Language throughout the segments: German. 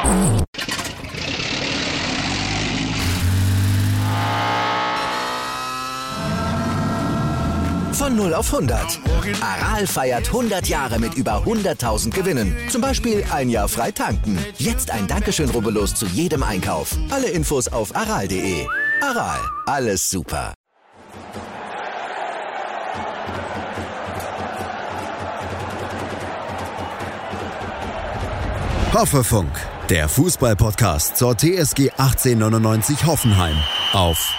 Von 0 auf 100. Aral feiert 100 Jahre mit über 100.000 Gewinnen. Zum Beispiel ein Jahr frei tanken. Jetzt ein Dankeschön, rubbellos zu jedem Einkauf. Alle Infos auf aral.de. Aral, alles super. Hoffefunk, der Fußball-Podcast zur TSG 1899 Hoffenheim auf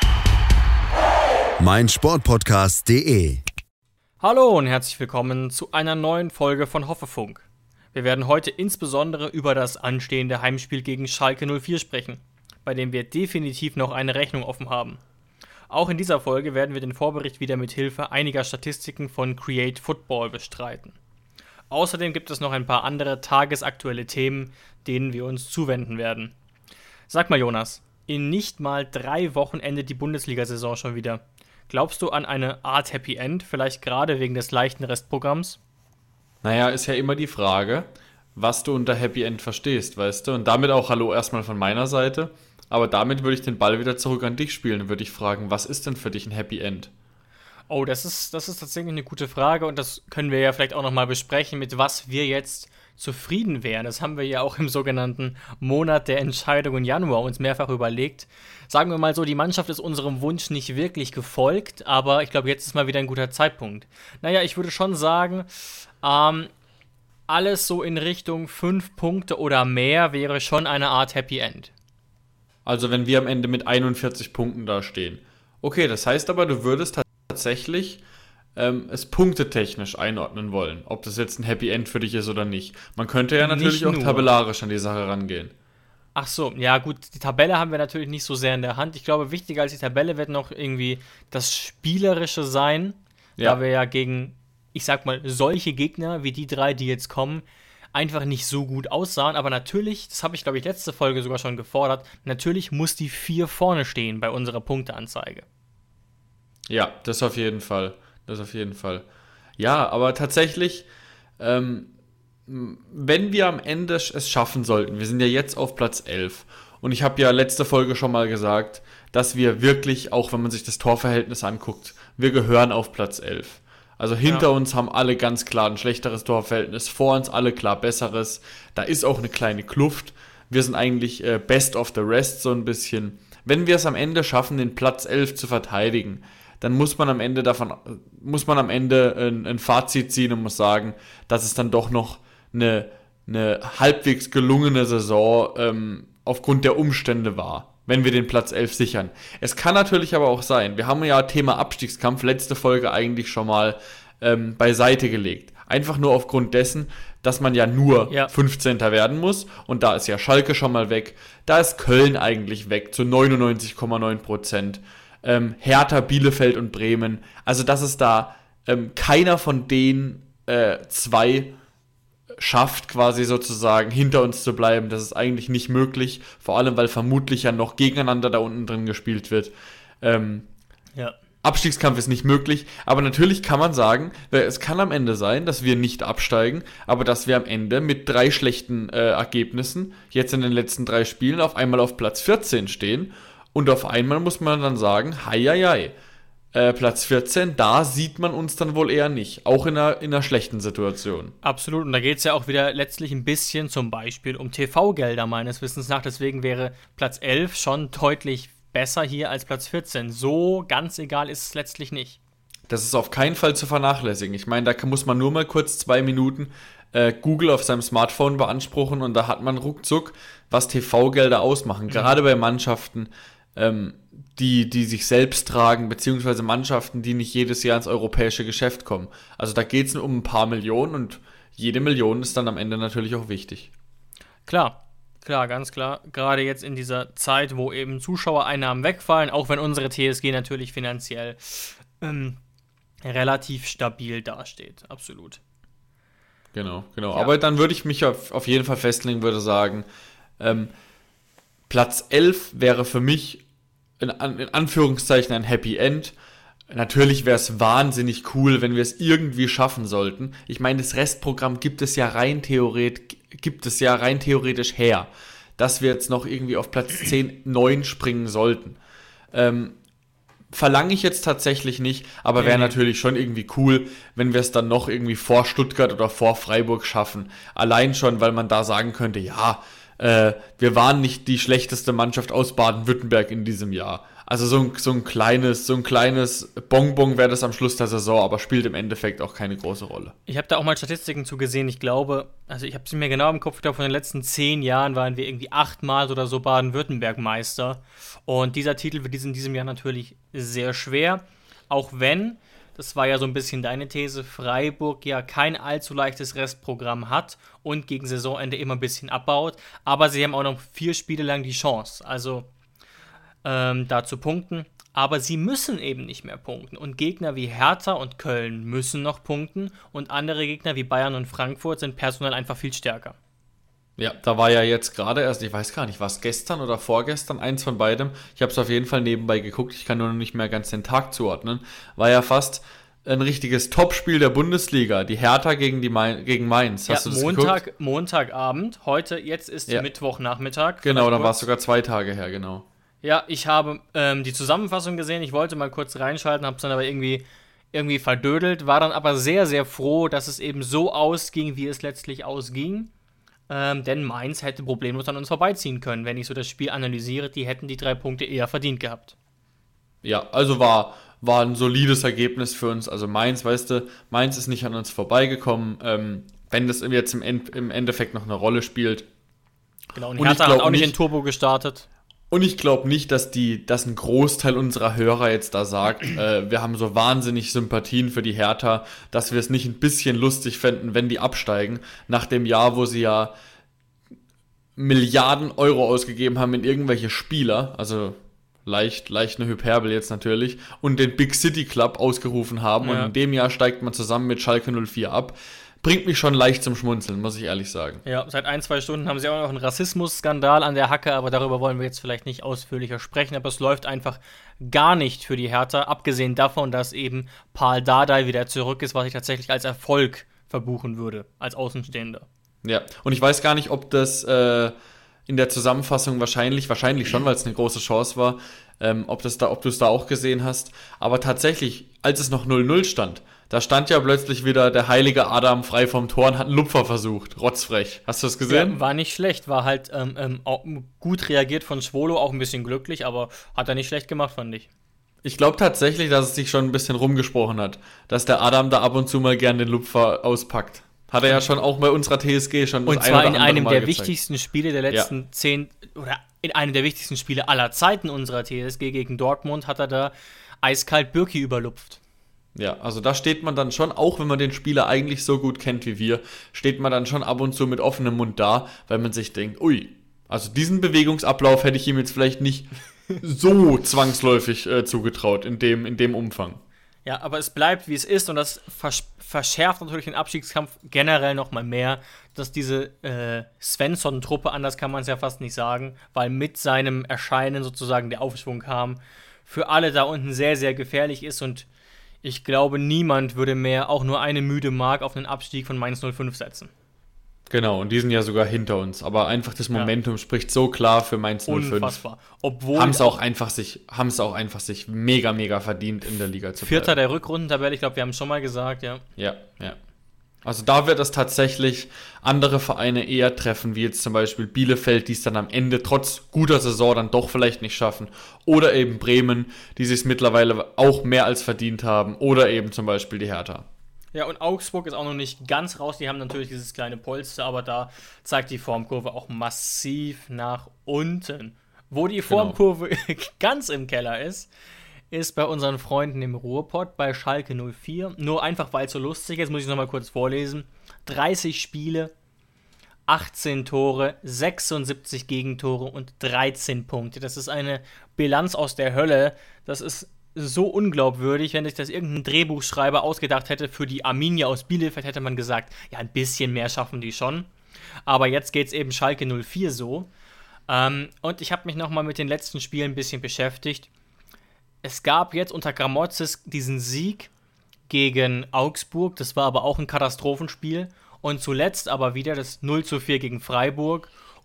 meinsportpodcast.de. Hallo und herzlich willkommen zu einer neuen Folge von Hoffefunk. Wir werden heute insbesondere über das anstehende Heimspiel gegen Schalke 04 sprechen, bei dem wir definitiv noch eine Rechnung offen haben. Auch in dieser Folge werden wir den Vorbericht wieder mit Hilfe einiger Statistiken von Create Football bestreiten. Außerdem gibt es noch ein paar andere tagesaktuelle Themen, denen wir uns zuwenden werden. Sag mal Jonas, in nicht mal 3 Wochen endet die Bundesliga-Saison schon wieder. Glaubst du an eine Art Happy End, vielleicht gerade wegen des leichten Restprogramms? Naja, ist ja immer die Frage, was du unter Happy End verstehst, weißt du? Und damit auch Hallo erstmal von meiner Seite. Aber damit würde ich den Ball wieder zurück an dich spielen und würde ich fragen, was ist denn für dich ein Happy End? Oh, das ist tatsächlich eine gute Frage und das können wir ja vielleicht auch nochmal besprechen, mit was wir jetzt zufrieden wären. Das haben wir ja auch im sogenannten Monat der Entscheidung im Januar uns mehrfach überlegt. Sagen wir mal so, die Mannschaft ist unserem Wunsch nicht wirklich gefolgt, aber ich glaube, jetzt ist mal wieder ein guter Zeitpunkt. Naja, ich würde schon sagen, alles so in Richtung 5 Punkte oder mehr wäre schon eine Art Happy End. Also wenn wir am Ende mit 41 Punkten dastehen. Okay, das heißt aber, du würdest tatsächlich es punktetechnisch einordnen wollen, ob das jetzt ein Happy End für dich ist oder nicht. Man könnte ja natürlich auch tabellarisch an die Sache rangehen. Ach so, ja gut, die Tabelle haben wir natürlich nicht so sehr in der Hand. Ich glaube, wichtiger als die Tabelle wird noch irgendwie das Spielerische sein, da wir ja gegen, ich sag mal, solche Gegner wie die 3, die jetzt kommen, einfach nicht so gut aussahen. Aber natürlich, das habe ich glaube ich letzte Folge sogar schon gefordert, natürlich muss die 4 vorne stehen bei unserer Punkteanzeige. Ja, das auf jeden Fall. Ja, aber tatsächlich, wenn wir am Ende es schaffen sollten, wir sind ja jetzt auf Platz 11 und ich habe ja letzte Folge schon mal gesagt, dass wir wirklich, auch wenn man sich das Torverhältnis anguckt, wir gehören auf Platz 11. Also hinter uns haben alle ganz klar ein schlechteres Torverhältnis, vor uns alle klar besseres, da ist auch eine kleine Kluft, wir sind eigentlich best of the rest so ein bisschen. Wenn wir es am Ende schaffen, den Platz 11 zu verteidigen, dann muss man am Ende ein Fazit ziehen und muss sagen, dass es dann doch noch eine halbwegs gelungene Saison aufgrund der Umstände war, wenn wir den Platz 11 sichern. Es kann natürlich aber auch sein, wir haben ja Thema Abstiegskampf letzte Folge eigentlich schon mal beiseite gelegt. Einfach nur aufgrund dessen, dass man ja nur 15. werden muss und da ist ja Schalke schon mal weg, da ist Köln eigentlich weg zu 99,9%. Hertha, Bielefeld und Bremen. Also, dass es da keiner von den 2 schafft, quasi sozusagen hinter uns zu bleiben. Das ist eigentlich nicht möglich. Vor allem, weil vermutlich ja noch gegeneinander da unten drin gespielt wird. Abstiegskampf ist nicht möglich. Aber natürlich kann man sagen, es kann am Ende sein, dass wir nicht absteigen, aber dass wir am Ende mit 3 schlechten Ergebnissen jetzt in den letzten 3 Spielen auf einmal auf Platz 14 stehen. Und auf einmal muss man dann sagen, Platz 14, da sieht man uns dann wohl eher nicht, auch in einer schlechten Situation. Absolut, und da geht es ja auch wieder letztlich ein bisschen zum Beispiel um TV-Gelder meines Wissens nach, deswegen wäre Platz 11 schon deutlich besser hier als Platz 14. So ganz egal ist es letztlich nicht. Das ist auf keinen Fall zu vernachlässigen. Ich meine, da muss man nur mal kurz 2 Minuten Google auf seinem Smartphone beanspruchen und da hat man ruckzuck, was TV-Gelder ausmachen, gerade bei Mannschaften, die sich selbst tragen, beziehungsweise Mannschaften, die nicht jedes Jahr ins europäische Geschäft kommen. Also da geht es um ein paar Millionen und jede Million ist dann am Ende natürlich auch wichtig. Klar, ganz klar. Gerade jetzt in dieser Zeit, wo eben Zuschauereinnahmen wegfallen, auch wenn unsere TSG natürlich finanziell relativ stabil dasteht. Absolut. Genau. Ja. Aber dann würde ich mich auf jeden Fall festlegen, würde sagen, Platz 11 wäre für mich in Anführungszeichen ein Happy End. Natürlich wäre es wahnsinnig cool, wenn wir es irgendwie schaffen sollten. Ich meine, das Restprogramm gibt es ja rein theoretisch her. dass wir jetzt noch irgendwie auf Platz 10, 9 springen sollten. Verlange ich jetzt tatsächlich nicht, aber wäre natürlich schon irgendwie cool, wenn wir es dann noch irgendwie vor Stuttgart oder vor Freiburg schaffen. Allein schon, weil man da sagen könnte, ja, wir waren nicht die schlechteste Mannschaft aus Baden-Württemberg in diesem Jahr. Also so ein kleines Bonbon wäre das am Schluss der Saison, aber spielt im Endeffekt auch keine große Rolle. Ich habe da auch mal Statistiken zu gesehen. Ich glaube, also ich habe es mir genau im Kopf, ich glaube, von den letzten 10 Jahren waren wir irgendwie 8-mal oder so Baden-Württemberg-Meister. Und dieser Titel wird in diesem Jahr natürlich sehr schwer, auch wenn, das war ja so ein bisschen deine These, Freiburg ja kein allzu leichtes Restprogramm hat und gegen Saisonende immer ein bisschen abbaut. Aber sie haben auch noch 4 Spiele lang die Chance, also da zu punkten. Aber sie müssen eben nicht mehr punkten. Und Gegner wie Hertha und Köln müssen noch punkten. Und andere Gegner wie Bayern und Frankfurt sind personell einfach viel stärker. Ja, da war ja jetzt gerade erst, ich weiß gar nicht, war es gestern oder vorgestern, eins von beidem. Ich habe es auf jeden Fall nebenbei geguckt, ich kann nur noch nicht mehr ganz den Tag zuordnen. War ja fast ein richtiges Topspiel der Bundesliga, die Hertha gegen Mainz. Hast du das geguckt? Montagabend, jetzt ist Mittwochnachmittag. Genau, dann war es sogar 2 Tage her, genau. Ja, ich habe die Zusammenfassung gesehen, ich wollte mal kurz reinschalten, habe es dann aber irgendwie verdödelt, war dann aber sehr, sehr froh, dass es eben so ausging, wie es letztlich ausging, denn Mainz hätte problemlos an uns vorbeiziehen können, wenn ich so das Spiel analysiere, die hätten die 3 Punkte eher verdient gehabt. Ja, also war ein solides Ergebnis für uns, also Mainz, weißt du, Mainz ist nicht an uns vorbeigekommen, wenn das jetzt im Endeffekt noch eine Rolle spielt. Genau, und Hertha hat auch nicht in Turbo gestartet. Und ich glaube nicht, dass ein Großteil unserer Hörer jetzt da sagt, wir haben so wahnsinnig Sympathien für die Hertha, dass wir es nicht ein bisschen lustig fänden, wenn die absteigen, nach dem Jahr, wo sie ja Milliarden Euro ausgegeben haben in irgendwelche Spieler, also leicht eine Hyperbel jetzt natürlich, und den Big City Club ausgerufen haben, und in dem Jahr steigt man zusammen mit Schalke 04 ab. Bringt mich schon leicht zum Schmunzeln, muss ich ehrlich sagen. Ja, seit 1-2 Stunden haben sie auch noch einen Rassismus-Skandal an der Hacke, aber darüber wollen wir jetzt vielleicht nicht ausführlicher sprechen, aber es läuft einfach gar nicht für die Hertha, abgesehen davon, dass eben Pal Dardai wieder zurück ist, was ich tatsächlich als Erfolg verbuchen würde, als Außenstehender. Ja, und ich weiß gar nicht, ob das in der Zusammenfassung wahrscheinlich schon, weil es eine große Chance war, ob du es da auch gesehen hast, aber tatsächlich, als es noch 0-0 stand, da stand ja plötzlich wieder der heilige Adam frei vom Tor und hat einen Lupfer versucht. Rotzfrech. Hast du das gesehen? Ja, war nicht schlecht. War halt auch gut reagiert von Schwolo, auch ein bisschen glücklich, aber hat er nicht schlecht gemacht, fand ich. Ich glaube tatsächlich, dass es sich schon ein bisschen rumgesprochen hat, dass der Adam da ab und zu mal gern den Lupfer auspackt. Hat er ja schon auch bei unserer TSG schon das und zwar ein oder in einem Mal der gezeigt. Wichtigsten Spiele der letzten 10 oder in einem der wichtigsten Spiele aller Zeiten unserer TSG gegen Dortmund hat er da eiskalt Birki überlupft. Ja, also da steht man dann schon, auch wenn man den Spieler eigentlich so gut kennt wie wir, steht man dann schon ab und zu mit offenem Mund da, weil man sich denkt, ui, also diesen Bewegungsablauf hätte ich ihm jetzt vielleicht nicht so zwangsläufig zugetraut in dem Umfang. Ja, aber es bleibt, wie es ist, und das verschärft natürlich den Abstiegskampf generell nochmal mehr, dass diese Svensson-Truppe, anders kann man es ja fast nicht sagen, weil mit seinem Erscheinen sozusagen der Aufschwung kam, für alle da unten sehr, sehr gefährlich ist, und ich glaube, niemand würde mehr auch nur eine müde Mark auf einen Abstieg von Mainz 05 setzen. Genau, und die sind ja sogar hinter uns. Aber einfach das Momentum spricht so klar für Mainz 05. Unfassbar. Obwohl haben es auch einfach sich mega, mega verdient, in der Liga zu bleiben. Vierter der Rückrundentabelle, ich glaube, wir haben es schon mal gesagt, ja. Ja. Also da wird es tatsächlich andere Vereine eher treffen, wie jetzt zum Beispiel Bielefeld, die es dann am Ende trotz guter Saison dann doch vielleicht nicht schaffen. Oder eben Bremen, die sich es mittlerweile auch mehr als verdient haben. Oder eben zum Beispiel die Hertha. Ja, und Augsburg ist auch noch nicht ganz raus. Die haben natürlich dieses kleine Polster, aber da zeigt die Formkurve auch massiv nach unten. Wo die Formkurve ganz im Keller ist bei unseren Freunden im Ruhrpott, bei Schalke 04. Nur einfach, weil es so lustig ist, muss ich nochmal kurz vorlesen. 30 Spiele, 18 Tore, 76 Gegentore und 13 Punkte. Das ist eine Bilanz aus der Hölle. Das ist so unglaubwürdig, wenn sich das irgendein Drehbuchschreiber ausgedacht hätte für die Arminia aus Bielefeld, hätte man gesagt, ja, ein bisschen mehr schaffen die schon. Aber jetzt geht es eben Schalke 04 so. Und ich habe mich nochmal mit den letzten Spielen ein bisschen beschäftigt. Es gab jetzt unter Gramotzes diesen Sieg gegen Augsburg, das war aber auch ein Katastrophenspiel. Und zuletzt aber wieder das 0-4 gegen Freiburg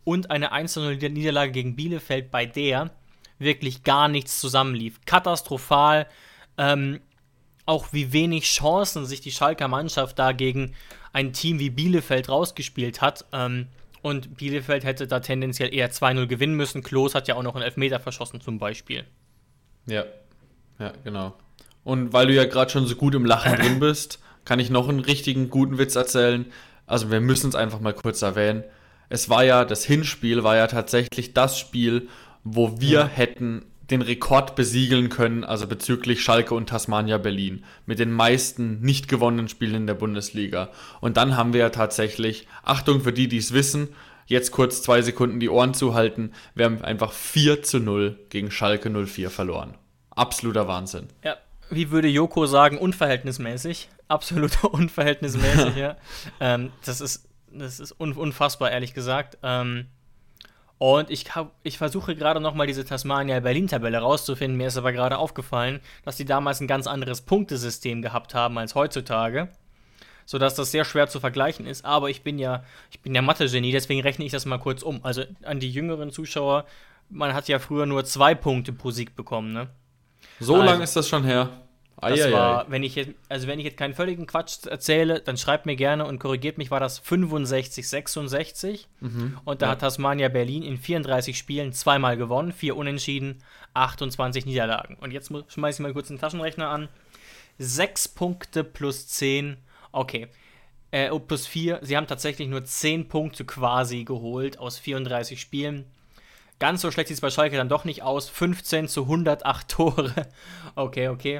und eine 1:0 Niederlage gegen Bielefeld, bei der wirklich gar nichts zusammenlief. Katastrophal, auch wie wenig Chancen sich die Schalker Mannschaft da gegen ein Team wie Bielefeld rausgespielt hat. Und Bielefeld hätte da tendenziell eher 2:0 gewinnen müssen. Klose hat ja auch noch einen Elfmeter verschossen zum Beispiel. Ja, genau. Und weil du ja gerade schon so gut im Lachen drin bist, kann ich noch einen richtigen guten Witz erzählen. Also wir müssen es einfach mal kurz erwähnen. Das Hinspiel war ja tatsächlich das Spiel, wo wir hätten den Rekord besiegeln können, also bezüglich Schalke und Tasmania Berlin, mit den meisten nicht gewonnenen Spielen in der Bundesliga. Und dann haben wir ja tatsächlich, Achtung für die es wissen, jetzt kurz 2 Sekunden die Ohren zuhalten, wir haben einfach 4:0 gegen Schalke 04 verloren. Absoluter Wahnsinn. Ja, wie würde Joko sagen, unverhältnismäßig. Absolut unverhältnismäßig, ja. Das ist unfassbar, ehrlich gesagt. Und ich versuche gerade nochmal diese Tasmania-Berlin-Tabelle rauszufinden. Mir ist aber gerade aufgefallen, dass die damals ein ganz anderes Punktesystem gehabt haben als heutzutage, sodass das sehr schwer zu vergleichen ist. Aber ich bin ja Mathe-Genie, deswegen rechne ich das mal kurz um. Also an die jüngeren Zuschauer, man hat ja früher nur 2 Punkte pro Sieg bekommen, ne? So lange ist das schon her. Das war, wenn ich jetzt keinen völligen Quatsch erzähle, dann schreibt mir gerne und korrigiert mich, war das 65-66. Und da hat Tasmania Berlin in 34 Spielen 2-mal gewonnen, 4 Unentschieden, 28 Niederlagen. Und jetzt schmeiße ich mal kurz den Taschenrechner an. 6 Punkte plus 10, okay. Plus 4, sie haben tatsächlich nur 10 Punkte quasi geholt aus 34 Spielen. Ganz so schlecht sieht es bei Schalke dann doch nicht aus. 15 zu 108 Tore. Okay.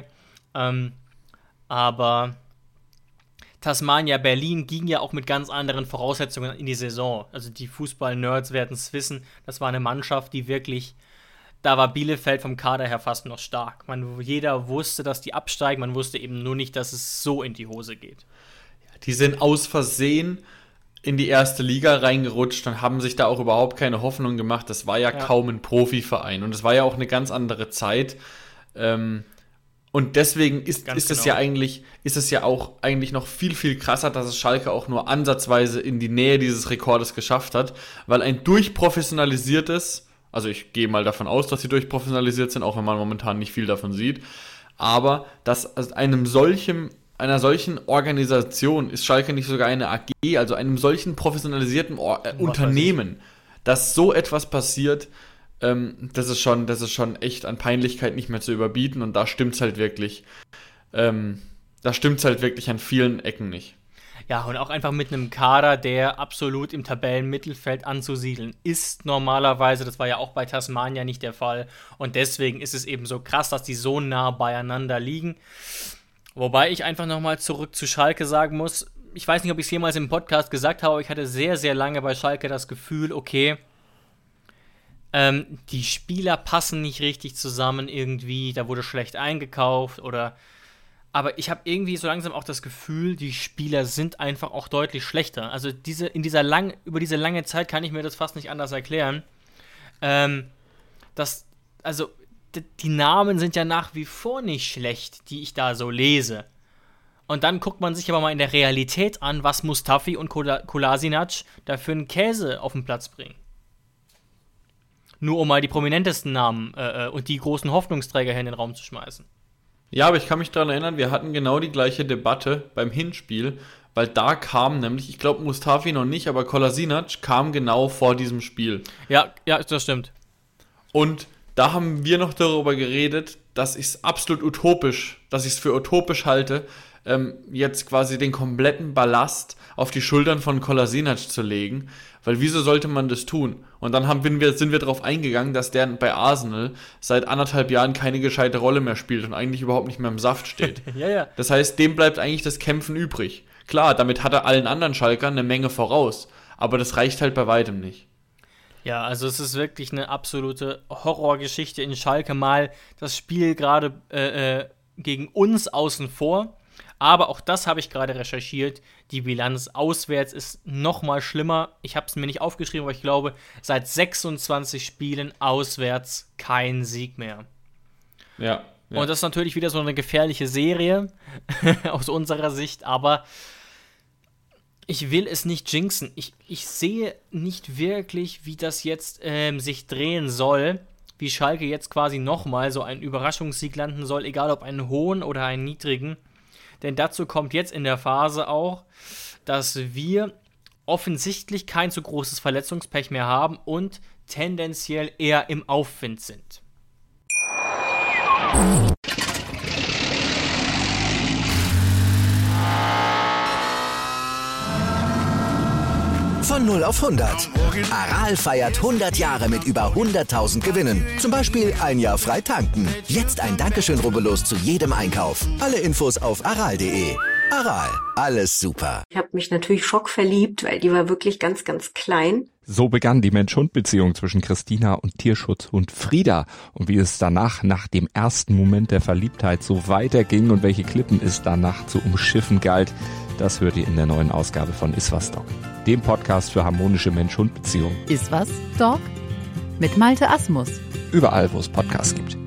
Aber Tasmania Berlin ging ja auch mit ganz anderen Voraussetzungen in die Saison. Also die Fußball-Nerds werden es wissen, das war eine Mannschaft, die wirklich, da war Bielefeld vom Kader her fast noch stark. Jeder wusste, dass die absteigen, man wusste eben nur nicht, dass es so in die Hose geht. Die sind aus Versehen in die erste Liga reingerutscht und haben sich da auch überhaupt keine Hoffnung gemacht. Das war ja kaum ein Profiverein und es war ja auch eine ganz andere Zeit. Und deswegen ist es ja auch eigentlich noch viel, viel krasser, dass es Schalke auch nur ansatzweise in die Nähe dieses Rekordes geschafft hat, weil ein durchprofessionalisiertes, also ich gehe mal davon aus, dass sie durchprofessionalisiert sind, auch wenn man momentan nicht viel davon sieht, aber dass einer solchen Organisation ist Schalke nicht sogar eine AG, also einem solchen professionalisierten Unternehmen, dass so etwas passiert, das ist schon echt an Peinlichkeit nicht mehr zu überbieten und da stimmt's halt wirklich. An vielen Ecken nicht. Ja, und auch einfach mit einem Kader, der absolut im Tabellenmittelfeld anzusiedeln ist normalerweise. Das war ja auch bei Tasmania nicht der Fall. Und deswegen ist es eben so krass, dass die so nah beieinander liegen. Wobei ich einfach nochmal zurück zu Schalke sagen muss, ich weiß nicht, ob ich es jemals im Podcast gesagt habe, aber ich hatte sehr, sehr lange bei Schalke das Gefühl, okay, die Spieler passen nicht richtig zusammen irgendwie, da wurde schlecht eingekauft aber ich habe irgendwie so langsam auch das Gefühl, die Spieler sind einfach auch deutlich schlechter. Also über diese lange Zeit kann ich mir das fast nicht anders erklären. Die Namen sind ja nach wie vor nicht schlecht, die ich da so lese. Und dann guckt man sich aber mal in der Realität an, was Mustafi und Kolasinac da für einen Käse auf den Platz bringen. Nur um mal die prominentesten Namen und die großen Hoffnungsträger hier in den Raum zu schmeißen. Ja, aber ich kann mich daran erinnern, wir hatten genau die gleiche Debatte beim Hinspiel, weil da kam nämlich, ich glaube Mustafi noch nicht, aber Kolasinac kam genau vor diesem Spiel. Ja, das stimmt. Und da haben wir noch darüber geredet, dass ich es für utopisch halte, jetzt quasi den kompletten Ballast auf die Schultern von Kolasinac zu legen, weil wieso sollte man das tun? Und dann sind wir darauf eingegangen, dass der bei Arsenal seit 1,5 Jahren keine gescheite Rolle mehr spielt und eigentlich überhaupt nicht mehr im Saft steht. Ja. Das heißt, dem bleibt eigentlich das Kämpfen übrig. Klar, damit hat er allen anderen Schalkern eine Menge voraus, aber das reicht halt bei weitem nicht. Ja, also es ist wirklich eine absolute Horrorgeschichte in Schalke, mal das Spiel gerade gegen uns außen vor. Aber auch das habe ich gerade recherchiert. Die Bilanz auswärts ist noch mal schlimmer. Ich habe es mir nicht aufgeschrieben, aber ich glaube, seit 26 Spielen auswärts kein Sieg mehr. Ja. Und das ist natürlich wieder so eine gefährliche Serie aus unserer Sicht. Aber Ich will es nicht jinxen. Ich sehe nicht wirklich, wie das jetzt sich drehen soll, wie Schalke jetzt quasi nochmal so einen Überraschungssieg landen soll, egal ob einen hohen oder einen niedrigen. Denn dazu kommt jetzt in der Phase auch, dass wir offensichtlich kein so großes Verletzungspech mehr haben und tendenziell eher im Aufwind sind. Von 0 auf 100. Aral feiert 100 Jahre mit über 100.000 Gewinnen. Zum Beispiel ein Jahr frei tanken. Jetzt ein Dankeschön, rubbellos zu jedem Einkauf. Alle Infos auf aral.de. Aral, alles super. Ich habe mich natürlich schockverliebt, weil die war wirklich ganz, ganz klein. So begann die Mensch-Hund-Beziehung zwischen Christina und Tierschutzhund Frieda. Und wie es danach, nach dem ersten Moment der Verliebtheit, so weiterging und welche Klippen es danach zu umschiffen galt, das hört ihr in der neuen Ausgabe von Iswas Dog, dem Podcast für harmonische Mensch-Hund-Beziehungen. Iswas Dog mit Malte Asmus. Überall, wo es Podcasts gibt.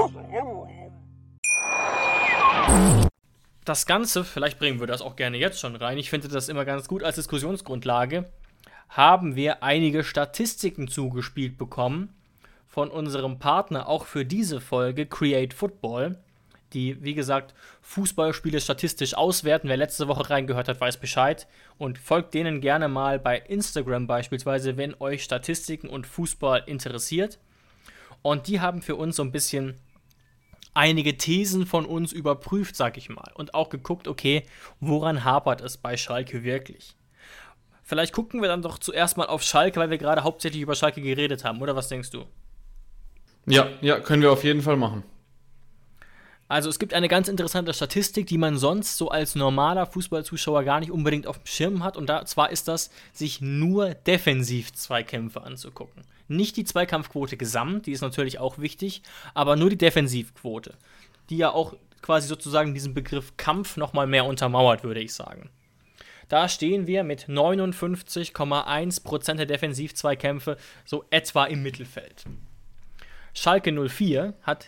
Das Ganze, vielleicht bringen wir das auch gerne jetzt schon rein, ich finde das immer ganz gut als Diskussionsgrundlage, haben wir einige Statistiken zugespielt bekommen von unserem Partner auch für diese Folge, Create Football, die, wie gesagt, Fußballspiele statistisch auswerten. Wer letzte Woche reingehört hat, weiß Bescheid und folgt denen gerne mal bei Instagram beispielsweise, wenn euch Statistiken und Fußball interessiert. Und die haben für uns so ein bisschen einige Thesen von uns überprüft, sag ich mal, und auch geguckt, okay, woran hapert es bei Schalke wirklich? Vielleicht gucken wir dann doch zuerst mal auf Schalke, weil wir gerade hauptsächlich über Schalke geredet haben, oder was denkst du? Ja, können wir auf jeden Fall machen. Also es gibt eine ganz interessante Statistik, die man sonst so als normaler Fußballzuschauer gar nicht unbedingt auf dem Schirm hat. Und zwar ist das, sich nur Defensiv-Zweikämpfe anzugucken. Nicht die Zweikampfquote gesamt, die ist natürlich auch wichtig, aber nur die Defensivquote, die ja auch quasi sozusagen diesen Begriff Kampf nochmal mehr untermauert, würde ich sagen. Da stehen wir mit 59,1% der Defensiv-Zweikämpfe so etwa im Mittelfeld. Schalke 04 hat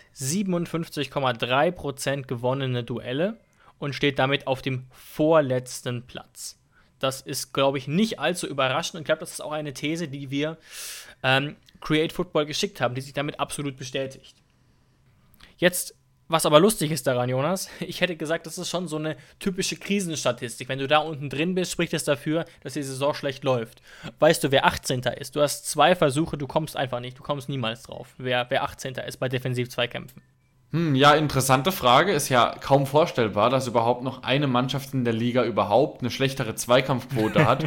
57,3% gewonnene Duelle und steht damit auf dem vorletzten Platz. Das ist, glaube ich, nicht allzu überraschend und ich glaube, das ist auch eine These, die wir Create Football geschickt haben, die sich damit absolut bestätigt. Jetzt, was aber lustig ist daran, Jonas, ich hätte gesagt, das ist schon so eine typische Krisenstatistik. Wenn du da unten drin bist, spricht es dafür, dass die Saison schlecht läuft. Weißt du, wer 18. ist? Du hast 2 Versuche, du kommst einfach nicht, du kommst niemals drauf, wer 18. ist bei Defensiv-Zweikämpfen. Ja, interessante Frage. Ist ja kaum vorstellbar, dass überhaupt noch eine Mannschaft in der Liga überhaupt eine schlechtere Zweikampfquote hat,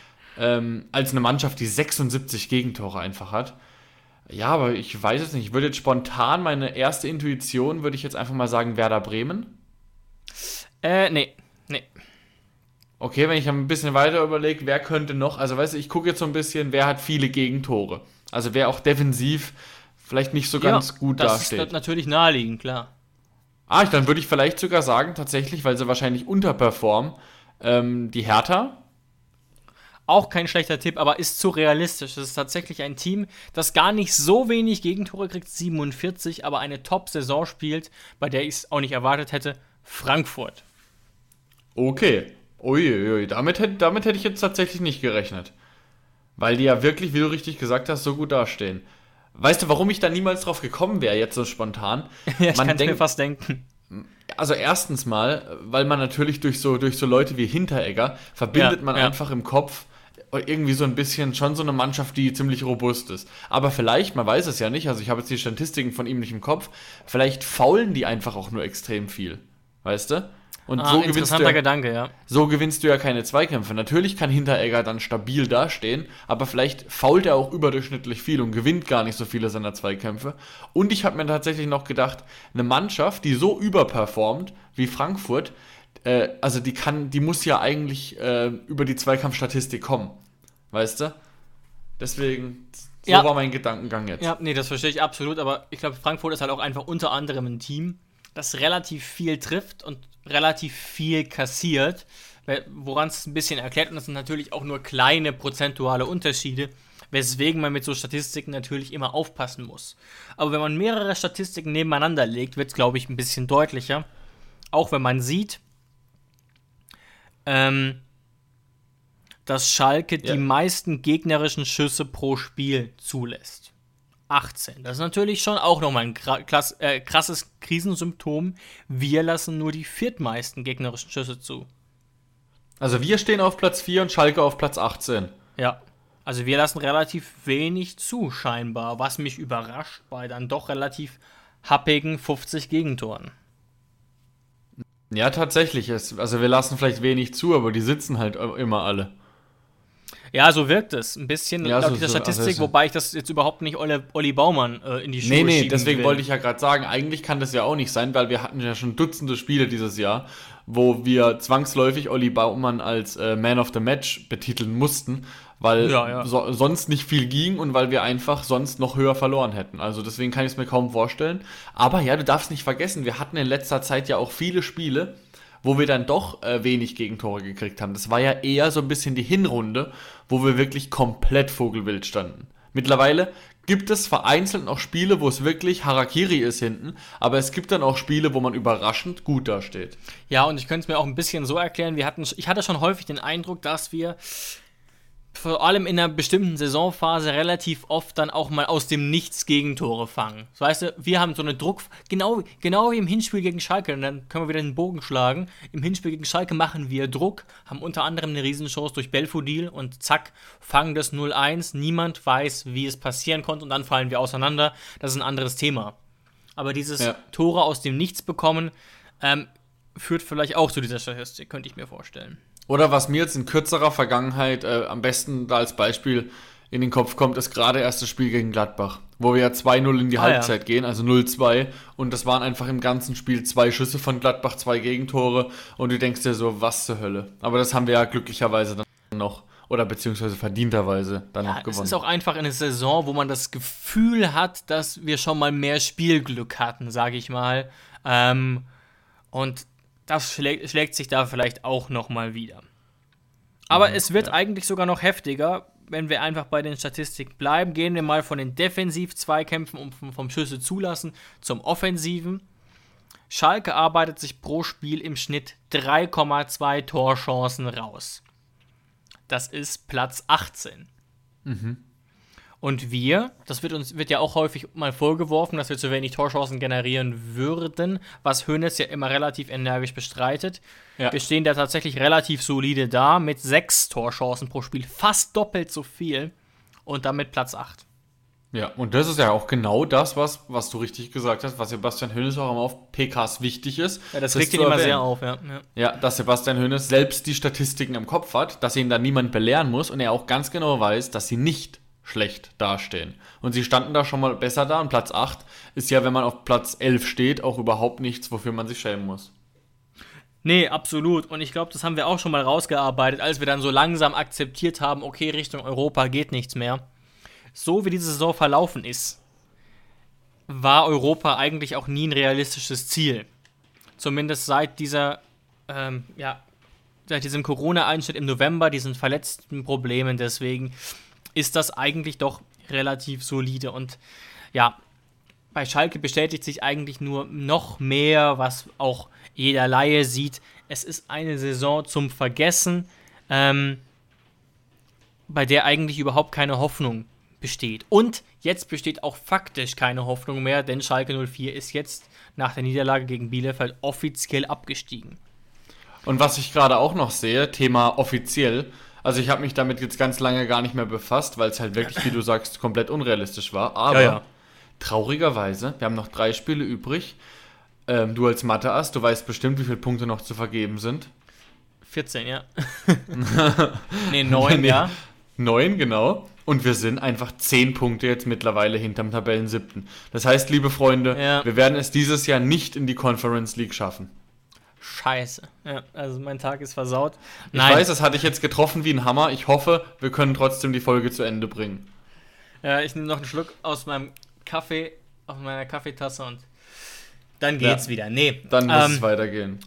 als eine Mannschaft, die 76 Gegentore einfach hat. Ja, aber ich weiß es nicht. Ich würde jetzt spontan, meine erste Intuition, würde ich jetzt einfach mal sagen, Werder Bremen. Nee. Okay, wenn ich ein bisschen weiter überlege, wer könnte noch, also weißt du, ich gucke jetzt so ein bisschen, wer hat viele Gegentore. Also wer auch defensiv vielleicht nicht so ganz gut dasteht. Das ist natürlich naheliegend, klar. Dann würde ich vielleicht sogar sagen, tatsächlich, weil sie wahrscheinlich unterperformen, die Hertha. Auch kein schlechter Tipp, aber ist zu realistisch. Das ist tatsächlich ein Team, das gar nicht so wenig Gegentore kriegt, 47, aber eine Top-Saison spielt, bei der ich es auch nicht erwartet hätte, Frankfurt. Okay. Uiuiui, damit hätte ich jetzt tatsächlich nicht gerechnet. Weil die ja wirklich, wie du richtig gesagt hast, so gut dastehen. Weißt du, warum ich da niemals drauf gekommen wäre, jetzt so spontan? Ja, ich kann mir fast denken. Also erstens mal, weil man natürlich durch so Leute wie Hinteregger verbindet man einfach im Kopf irgendwie so ein bisschen schon so eine Mannschaft, die ziemlich robust ist. Aber vielleicht, man weiß es ja nicht, also ich habe jetzt die Statistiken von ihm nicht im Kopf, vielleicht faulen die einfach auch nur extrem viel. Weißt du? Und interessanter Gedanke, ja. So gewinnst du ja keine Zweikämpfe. Natürlich kann Hinteregger dann stabil dastehen, aber vielleicht fault er auch überdurchschnittlich viel und gewinnt gar nicht so viele seiner Zweikämpfe. Und ich habe mir tatsächlich noch gedacht, eine Mannschaft, die so überperformt wie Frankfurt, also die muss ja eigentlich über die Zweikampfstatistik kommen. Weißt du? Deswegen, so war mein Gedankengang jetzt. Ja, nee, das verstehe ich absolut, aber ich glaube, Frankfurt ist halt auch einfach unter anderem ein Team, das relativ viel trifft und relativ viel kassiert, woran es ein bisschen erklärt, und das sind natürlich auch nur kleine prozentuale Unterschiede, weswegen man mit so Statistiken natürlich immer aufpassen muss. Aber wenn man mehrere Statistiken nebeneinander legt, wird es, glaube ich, ein bisschen deutlicher. Auch wenn man sieht, dass Schalke die meisten gegnerischen Schüsse pro Spiel zulässt. 18. Das ist natürlich schon auch nochmal ein krasses Krisensymptom. Wir lassen nur die viertmeisten gegnerischen Schüsse zu. Also wir stehen auf Platz 4 und Schalke auf Platz 18. Ja, also wir lassen relativ wenig zu, scheinbar, was mich überrascht bei dann doch relativ happigen 50 Gegentoren. Ja, tatsächlich. Also wir lassen vielleicht wenig zu, aber die sitzen halt immer alle. Ja, so wirkt es ein bisschen laut dieser Statistik, also wobei ich das jetzt überhaupt nicht Olli Baumann in die Schuhe schieben will. Deswegen wollte ich ja gerade sagen, eigentlich kann das ja auch nicht sein, weil wir hatten ja schon Dutzende Spiele dieses Jahr, wo wir zwangsläufig Olli Baumann als Man of the Match betiteln mussten, weil sonst nicht viel ging und weil wir einfach sonst noch höher verloren hätten. Also deswegen kann ich es mir kaum vorstellen. Aber ja, du darfst nicht vergessen, wir hatten in letzter Zeit ja auch viele Spiele, wo wir dann doch wenig Gegentore gekriegt haben. Das war ja eher so ein bisschen die Hinrunde, wo wir wirklich komplett vogelwild standen. Mittlerweile gibt es vereinzelt noch Spiele, wo es wirklich Harakiri ist hinten, aber es gibt dann auch Spiele, wo man überraschend gut dasteht. Ja, und ich könnte es mir auch ein bisschen so erklären, ich hatte schon häufig den Eindruck, dass wir vor allem in einer bestimmten Saisonphase relativ oft dann auch mal aus dem Nichts Gegentore fangen. So, weißt du, wir haben so eine genau wie im Hinspiel gegen Schalke, und dann können wir wieder den Bogen schlagen. Im Hinspiel gegen Schalke machen wir Druck, haben unter anderem eine Riesenchance durch Belfodil und zack, fangen das 0-1. Niemand weiß, wie es passieren konnte und dann fallen wir auseinander. Das ist ein anderes Thema. Aber dieses Tore aus dem Nichts bekommen, führt vielleicht auch zu dieser Statistik, könnte ich mir vorstellen. Oder was mir jetzt in kürzerer Vergangenheit am besten da als Beispiel in den Kopf kommt, ist gerade erste Spiel gegen Gladbach, wo wir ja 2-0 in die Halbzeit gehen, also 0-2, und das waren einfach im ganzen Spiel 2 Schüsse von Gladbach, 2 Gegentore, und du denkst dir so, was zur Hölle. Aber das haben wir ja glücklicherweise dann noch, oder beziehungsweise verdienterweise dann noch gewonnen. Es ist auch einfach eine Saison, wo man das Gefühl hat, dass wir schon mal mehr Spielglück hatten, sage ich mal. Und das schlägt sich da vielleicht auch nochmal wieder. Aber es wird eigentlich sogar noch heftiger, wenn wir einfach bei den Statistiken bleiben. Gehen wir mal von den Defensiv-Zweikämpfen vom Schüsse zulassen zum Offensiven. Schalke arbeitet sich pro Spiel im Schnitt 3,2 Torchancen raus. Das ist Platz 18. Und das wird ja auch häufig mal vorgeworfen, dass wir zu wenig Torchancen generieren würden, was Hoeneß ja immer relativ energisch bestreitet. Ja. Wir stehen da tatsächlich relativ solide da mit 6 Torchancen pro Spiel, fast doppelt so viel und damit Platz 8. Ja, und das ist ja auch genau das, was du richtig gesagt hast, was Sebastian Hoeneß auch immer auf PKs wichtig ist. Ja, das regt ihn immer sehr auf, Ja, dass Sebastian Hoeneß selbst die Statistiken im Kopf hat, dass ihn da niemand belehren muss und er auch ganz genau weiß, dass sie nicht schlecht dastehen. Und sie standen da schon mal besser da, und Platz 8 ist ja, wenn man auf Platz 11 steht, auch überhaupt nichts, wofür man sich schämen muss. Nee, absolut. Und ich glaube, das haben wir auch schon mal rausgearbeitet, als wir dann so langsam akzeptiert haben, okay, Richtung Europa geht nichts mehr. So wie diese Saison verlaufen ist, war Europa eigentlich auch nie ein realistisches Ziel. Zumindest seit diesem Corona-Einschnitt im November, diesen verletzten Problemen, deswegen ist das eigentlich doch relativ solide. Und ja, bei Schalke bestätigt sich eigentlich nur noch mehr, was auch jeder Laie sieht. Es ist eine Saison zum Vergessen, bei der eigentlich überhaupt keine Hoffnung besteht. Und jetzt besteht auch faktisch keine Hoffnung mehr, denn Schalke 04 ist jetzt nach der Niederlage gegen Bielefeld offiziell abgestiegen. Und was ich gerade auch noch sehe, Thema offiziell, also ich habe mich damit jetzt ganz lange gar nicht mehr befasst, weil es halt wirklich, wie du sagst, komplett unrealistisch war. Aber traurigerweise, wir haben noch 3 Spiele übrig. Du als Mathe-Ass, du weißt bestimmt, wie viele Punkte noch zu vergeben sind. 14, ja. 9, ja. 9, genau. Und wir sind einfach 10 Punkte jetzt mittlerweile hinterm Tabellen-7. Das heißt, liebe Freunde, wir werden es dieses Jahr nicht in die Conference League schaffen. Scheiße. Ja, also mein Tag ist versaut. Ich weiß, das hatte ich jetzt getroffen wie ein Hammer. Ich hoffe, wir können trotzdem die Folge zu Ende bringen. Ja, ich nehme noch einen Schluck aus meinem Kaffee, aus meiner Kaffeetasse, und dann geht's wieder. Nee. Dann muss es weitergehen.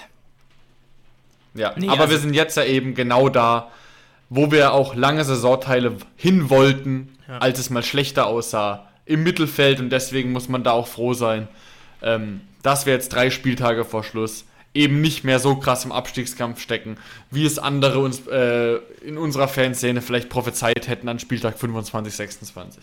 Ja, aber wir sind jetzt ja eben genau da, wo wir auch lange Saisonteile hin wollten, als es mal schlechter aussah. Im Mittelfeld, und deswegen muss man da auch froh sein, dass wir jetzt 3 Spieltage vor Schluss eben nicht mehr so krass im Abstiegskampf stecken, wie es andere uns in unserer Fanszene vielleicht prophezeit hätten an Spieltag 25, 26.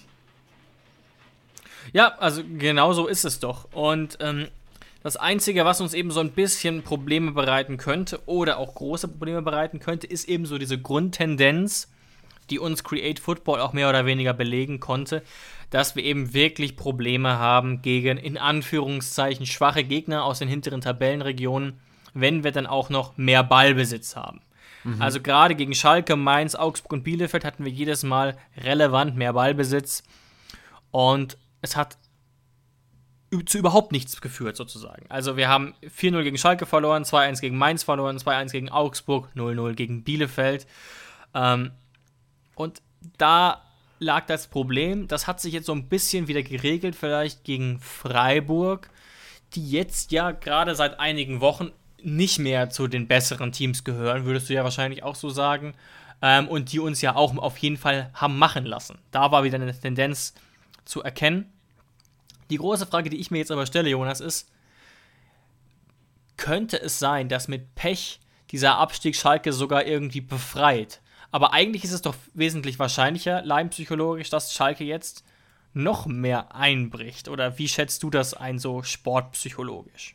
Ja, also genau so ist es doch. Und das Einzige, was uns eben so ein bisschen Probleme bereiten könnte oder auch große Probleme bereiten könnte, ist eben so diese Grundtendenz, die uns Create Football auch mehr oder weniger belegen konnte, dass wir eben wirklich Probleme haben gegen, in Anführungszeichen, schwache Gegner aus den hinteren Tabellenregionen, wenn wir dann auch noch mehr Ballbesitz haben. Also gerade gegen Schalke, Mainz, Augsburg und Bielefeld hatten wir jedes Mal relevant mehr Ballbesitz und es hat zu überhaupt nichts geführt sozusagen. Also wir haben 4-0 gegen Schalke verloren, 2-1 gegen Mainz verloren, 2-1 gegen Augsburg, 0-0 gegen Bielefeld. Und da lag das Problem, das hat sich jetzt so ein bisschen wieder geregelt, vielleicht gegen Freiburg, die jetzt ja gerade seit einigen Wochen nicht mehr zu den besseren Teams gehören, würdest du ja wahrscheinlich auch so sagen, und die uns ja auch auf jeden Fall haben machen lassen. Da war wieder eine Tendenz zu erkennen. Die große Frage, die ich mir jetzt aber stelle, Jonas, ist, könnte es sein, dass mit Pech dieser Abstieg Schalke sogar irgendwie befreit? Aber eigentlich ist es doch wesentlich wahrscheinlicher, laienpsychologisch, dass Schalke jetzt noch mehr einbricht. Oder wie schätzt du das ein, so sportpsychologisch?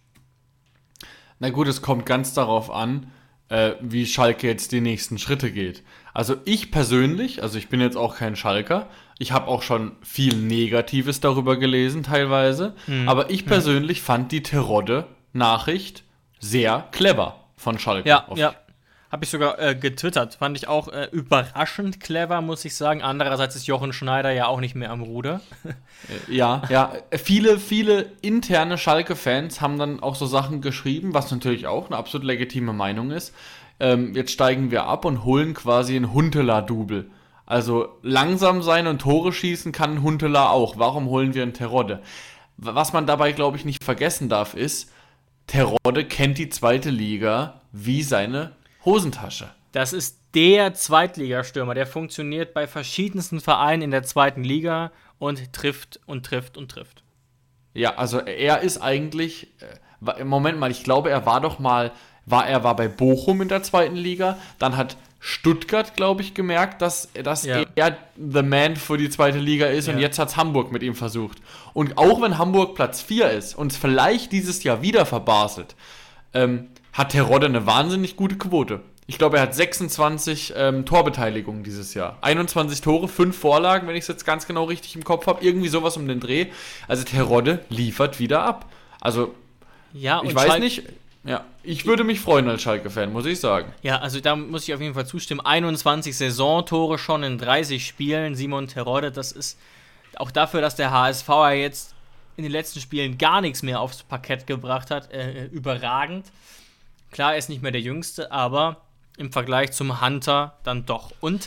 Na gut, es kommt ganz darauf an, wie Schalke jetzt die nächsten Schritte geht. Also ich persönlich, also ich bin jetzt auch kein Schalker, ich habe auch schon viel Negatives darüber gelesen teilweise, aber ich persönlich fand die Terodde-Nachricht sehr clever von Schalke. Ja. Habe ich sogar getwittert. Fand ich auch überraschend clever, muss ich sagen. Andererseits ist Jochen Schneider ja auch nicht mehr am Ruder. Ja. Viele interne Schalke-Fans haben dann auch so Sachen geschrieben, was natürlich auch eine absolut legitime Meinung ist. Jetzt steigen wir ab und holen quasi ein Huntelaar-Double. Also langsam sein und Tore schießen kann Huntelaar auch. Warum holen wir einen Terodde? Was man dabei, glaube ich, nicht vergessen darf, ist, Terodde kennt die zweite Liga wie seine Hosentasche. Das ist der Zweitligastürmer, der funktioniert bei verschiedensten Vereinen in der zweiten Liga und trifft und trifft und trifft. Ja, also er ist eigentlich, Moment mal, ich glaube, er war bei Bochum in der zweiten Liga, dann hat Stuttgart, glaube ich, gemerkt, dass er the man für die zweite Liga ist und jetzt hat es Hamburg mit ihm versucht. Und auch wenn Hamburg Platz 4 ist und es vielleicht dieses Jahr wieder verbaselt, hat Terodde eine wahnsinnig gute Quote. Ich glaube, er hat 26 Torbeteiligungen dieses Jahr. 21 Tore, 5 Vorlagen, wenn ich es jetzt ganz genau richtig im Kopf habe. Irgendwie sowas um den Dreh. Also Terodde liefert wieder ab. Also, ja, ich weiß nicht. Ja, ich würde mich freuen als Schalke-Fan, muss ich sagen. Ja, also da muss ich auf jeden Fall zustimmen. 21 Saisontore schon in 30 Spielen. Simon Terodde, das ist auch dafür, dass der HSV ja jetzt in den letzten Spielen gar nichts mehr aufs Parkett gebracht hat, überragend. Klar, er ist nicht mehr der Jüngste, aber im Vergleich zum Hunter dann doch. Und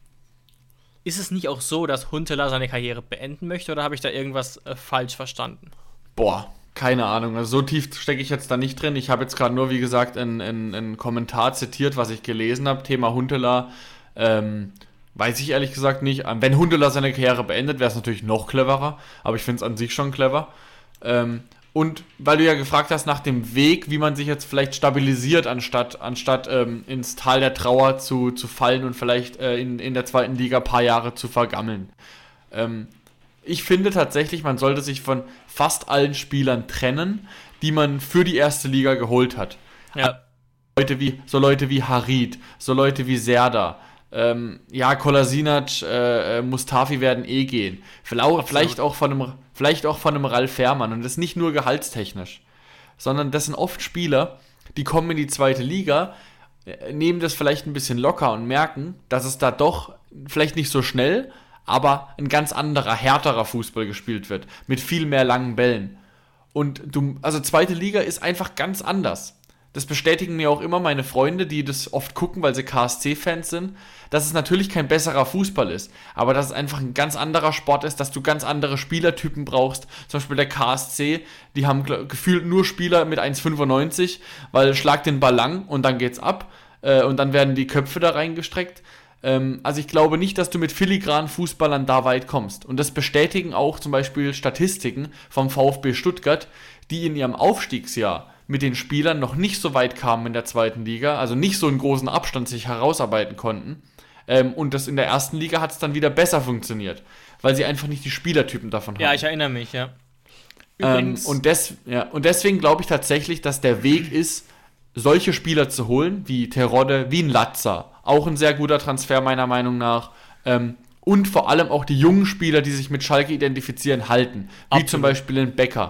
ist es nicht auch so, dass Huntelaar seine Karriere beenden möchte, oder habe ich da irgendwas falsch verstanden? Boah, keine Ahnung. Also so tief stecke ich jetzt da nicht drin. Ich habe jetzt gerade nur, wie gesagt, einen Kommentar zitiert, was ich gelesen habe. Thema Huntelaar. Weiß ich ehrlich gesagt nicht. Wenn Huntelaar seine Karriere beendet, wäre es natürlich noch cleverer. Aber ich finde es an sich schon clever. Und weil du ja gefragt hast nach dem Weg, wie man sich jetzt vielleicht stabilisiert, anstatt ins Tal der Trauer zu fallen und vielleicht in der zweiten Liga ein paar Jahre zu vergammeln. Ich finde tatsächlich, man sollte sich von fast allen Spielern trennen, die man für die erste Liga geholt hat. Ja. So Leute wie Harit, so Leute wie Serdar, Kolasinac, Mustafi werden gehen. Vielleicht auch von einem Ralf Fährmann. Und das nicht nur gehaltstechnisch, sondern das sind oft Spieler, die kommen in die zweite Liga, nehmen das vielleicht ein bisschen locker und merken, dass es da doch vielleicht nicht so schnell, aber ein ganz anderer, härterer Fußball gespielt wird, mit viel mehr langen Bällen. Und also zweite Liga ist einfach ganz anders. Das bestätigen mir auch immer meine Freunde, die das oft gucken, weil sie KSC-Fans sind, dass es natürlich kein besserer Fußball ist, aber dass es einfach ein ganz anderer Sport ist, dass du ganz andere Spielertypen brauchst. Zum Beispiel der KSC, die haben gefühlt nur Spieler mit 1,95, weil schlag den Ball lang und dann geht's ab und dann werden die Köpfe da reingestreckt. Also ich glaube nicht, dass du mit filigranen Fußballern da weit kommst. Und das bestätigen auch zum Beispiel Statistiken vom VfB Stuttgart, die in ihrem Aufstiegsjahr mit den Spielern noch nicht so weit kamen in der zweiten Liga, also nicht so einen großen Abstand sich herausarbeiten konnten. Und das in der ersten Liga hat es dann wieder besser funktioniert, weil sie einfach nicht die Spielertypen davon haben. Ja, ich erinnere mich, ja. Und deswegen glaube ich tatsächlich, dass der Weg ist, solche Spieler zu holen, wie Terodde, wie ein Latza, auch ein sehr guter Transfer meiner Meinung nach, und vor allem auch die jungen Spieler, die sich mit Schalke identifizieren, halten, wie zum Beispiel ein Becker,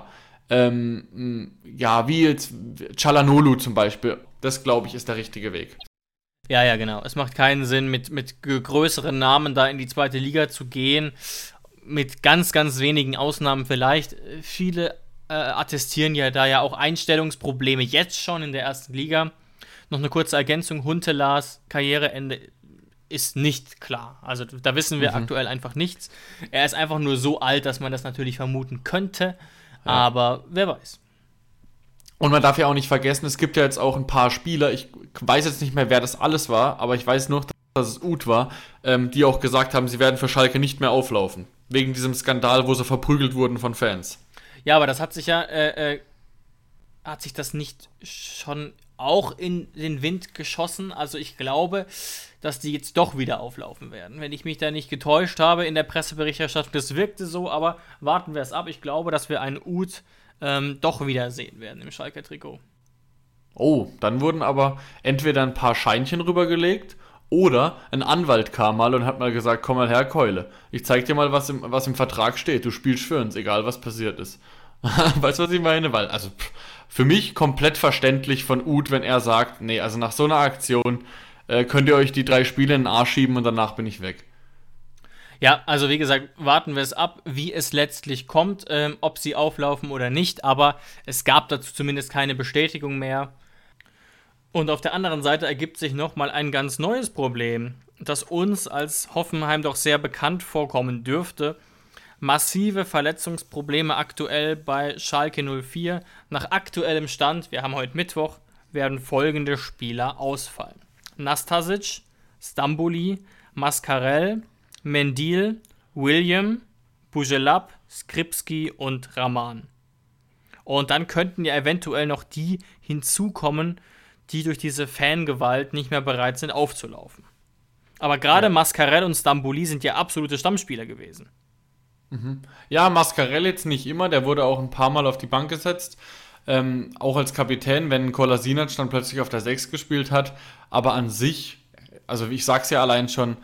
wie jetzt Çalhanoğlu zum Beispiel. Das, glaube ich, ist der richtige Weg. Ja, genau. Es macht keinen Sinn, mit größeren Namen da in die zweite Liga zu gehen. Mit ganz, ganz wenigen Ausnahmen vielleicht. Viele attestieren ja da ja auch Einstellungsprobleme jetzt schon in der ersten Liga. Noch eine kurze Ergänzung. Huntelaars Karriereende ist nicht klar. Also da wissen wir aktuell einfach nichts. Er ist einfach nur so alt, dass man das natürlich vermuten könnte. Ja. Aber wer weiß. Und man darf ja auch nicht vergessen, es gibt ja jetzt auch ein paar Spieler, ich weiß jetzt nicht mehr, wer das alles war, aber ich weiß nur, dass es Uth war, die auch gesagt haben, sie werden für Schalke nicht mehr auflaufen. Wegen diesem Skandal, wo sie verprügelt wurden von Fans. Ja, aber das hat sich ja, hat sich das nicht schon auch in den Wind geschossen? Also ich glaube, dass die jetzt doch wieder auflaufen werden. Wenn ich mich da nicht getäuscht habe in der Presseberichterstattung, das wirkte so, aber warten wir es ab. Ich glaube, dass wir einen Uth doch wieder sehen werden im Schalker Trikot. Oh, dann wurden aber entweder ein paar Scheinchen rübergelegt oder ein Anwalt kam mal und hat mal gesagt, komm mal her, Keule. Ich zeig dir mal, was im Vertrag steht. Du spielst für uns, egal was passiert ist. Weißt du, was ich meine? Weil, also für mich komplett verständlich von Uth, wenn er sagt, nee, also nach so einer Aktion könnt ihr euch die 3 Spiele in den Arsch schieben und danach bin ich weg. Ja, also wie gesagt, warten wir es ab, wie es letztlich kommt, ob sie auflaufen oder nicht, aber es gab dazu zumindest keine Bestätigung mehr. Und auf der anderen Seite ergibt sich nochmal ein ganz neues Problem, das uns als Hoffenheim doch sehr bekannt vorkommen dürfte. Massive Verletzungsprobleme aktuell bei Schalke 04. Nach aktuellem Stand, wir haben heute Mittwoch, werden folgende Spieler ausfallen: Nastasic, Stamboli, Mascarell, Mendil, William, Bujelab, Skripski und Rahman. Und dann könnten ja eventuell noch die hinzukommen, die durch diese Fangewalt nicht mehr bereit sind aufzulaufen. Aber gerade Mascarell und Stamboli sind ja absolute Stammspieler gewesen. Ja, Mascarell jetzt nicht immer, der wurde auch ein paar Mal auf die Bank gesetzt, auch als Kapitän, wenn Kolasinac dann plötzlich auf der 6 gespielt hat, aber an sich, also ich sag's ja allein schon,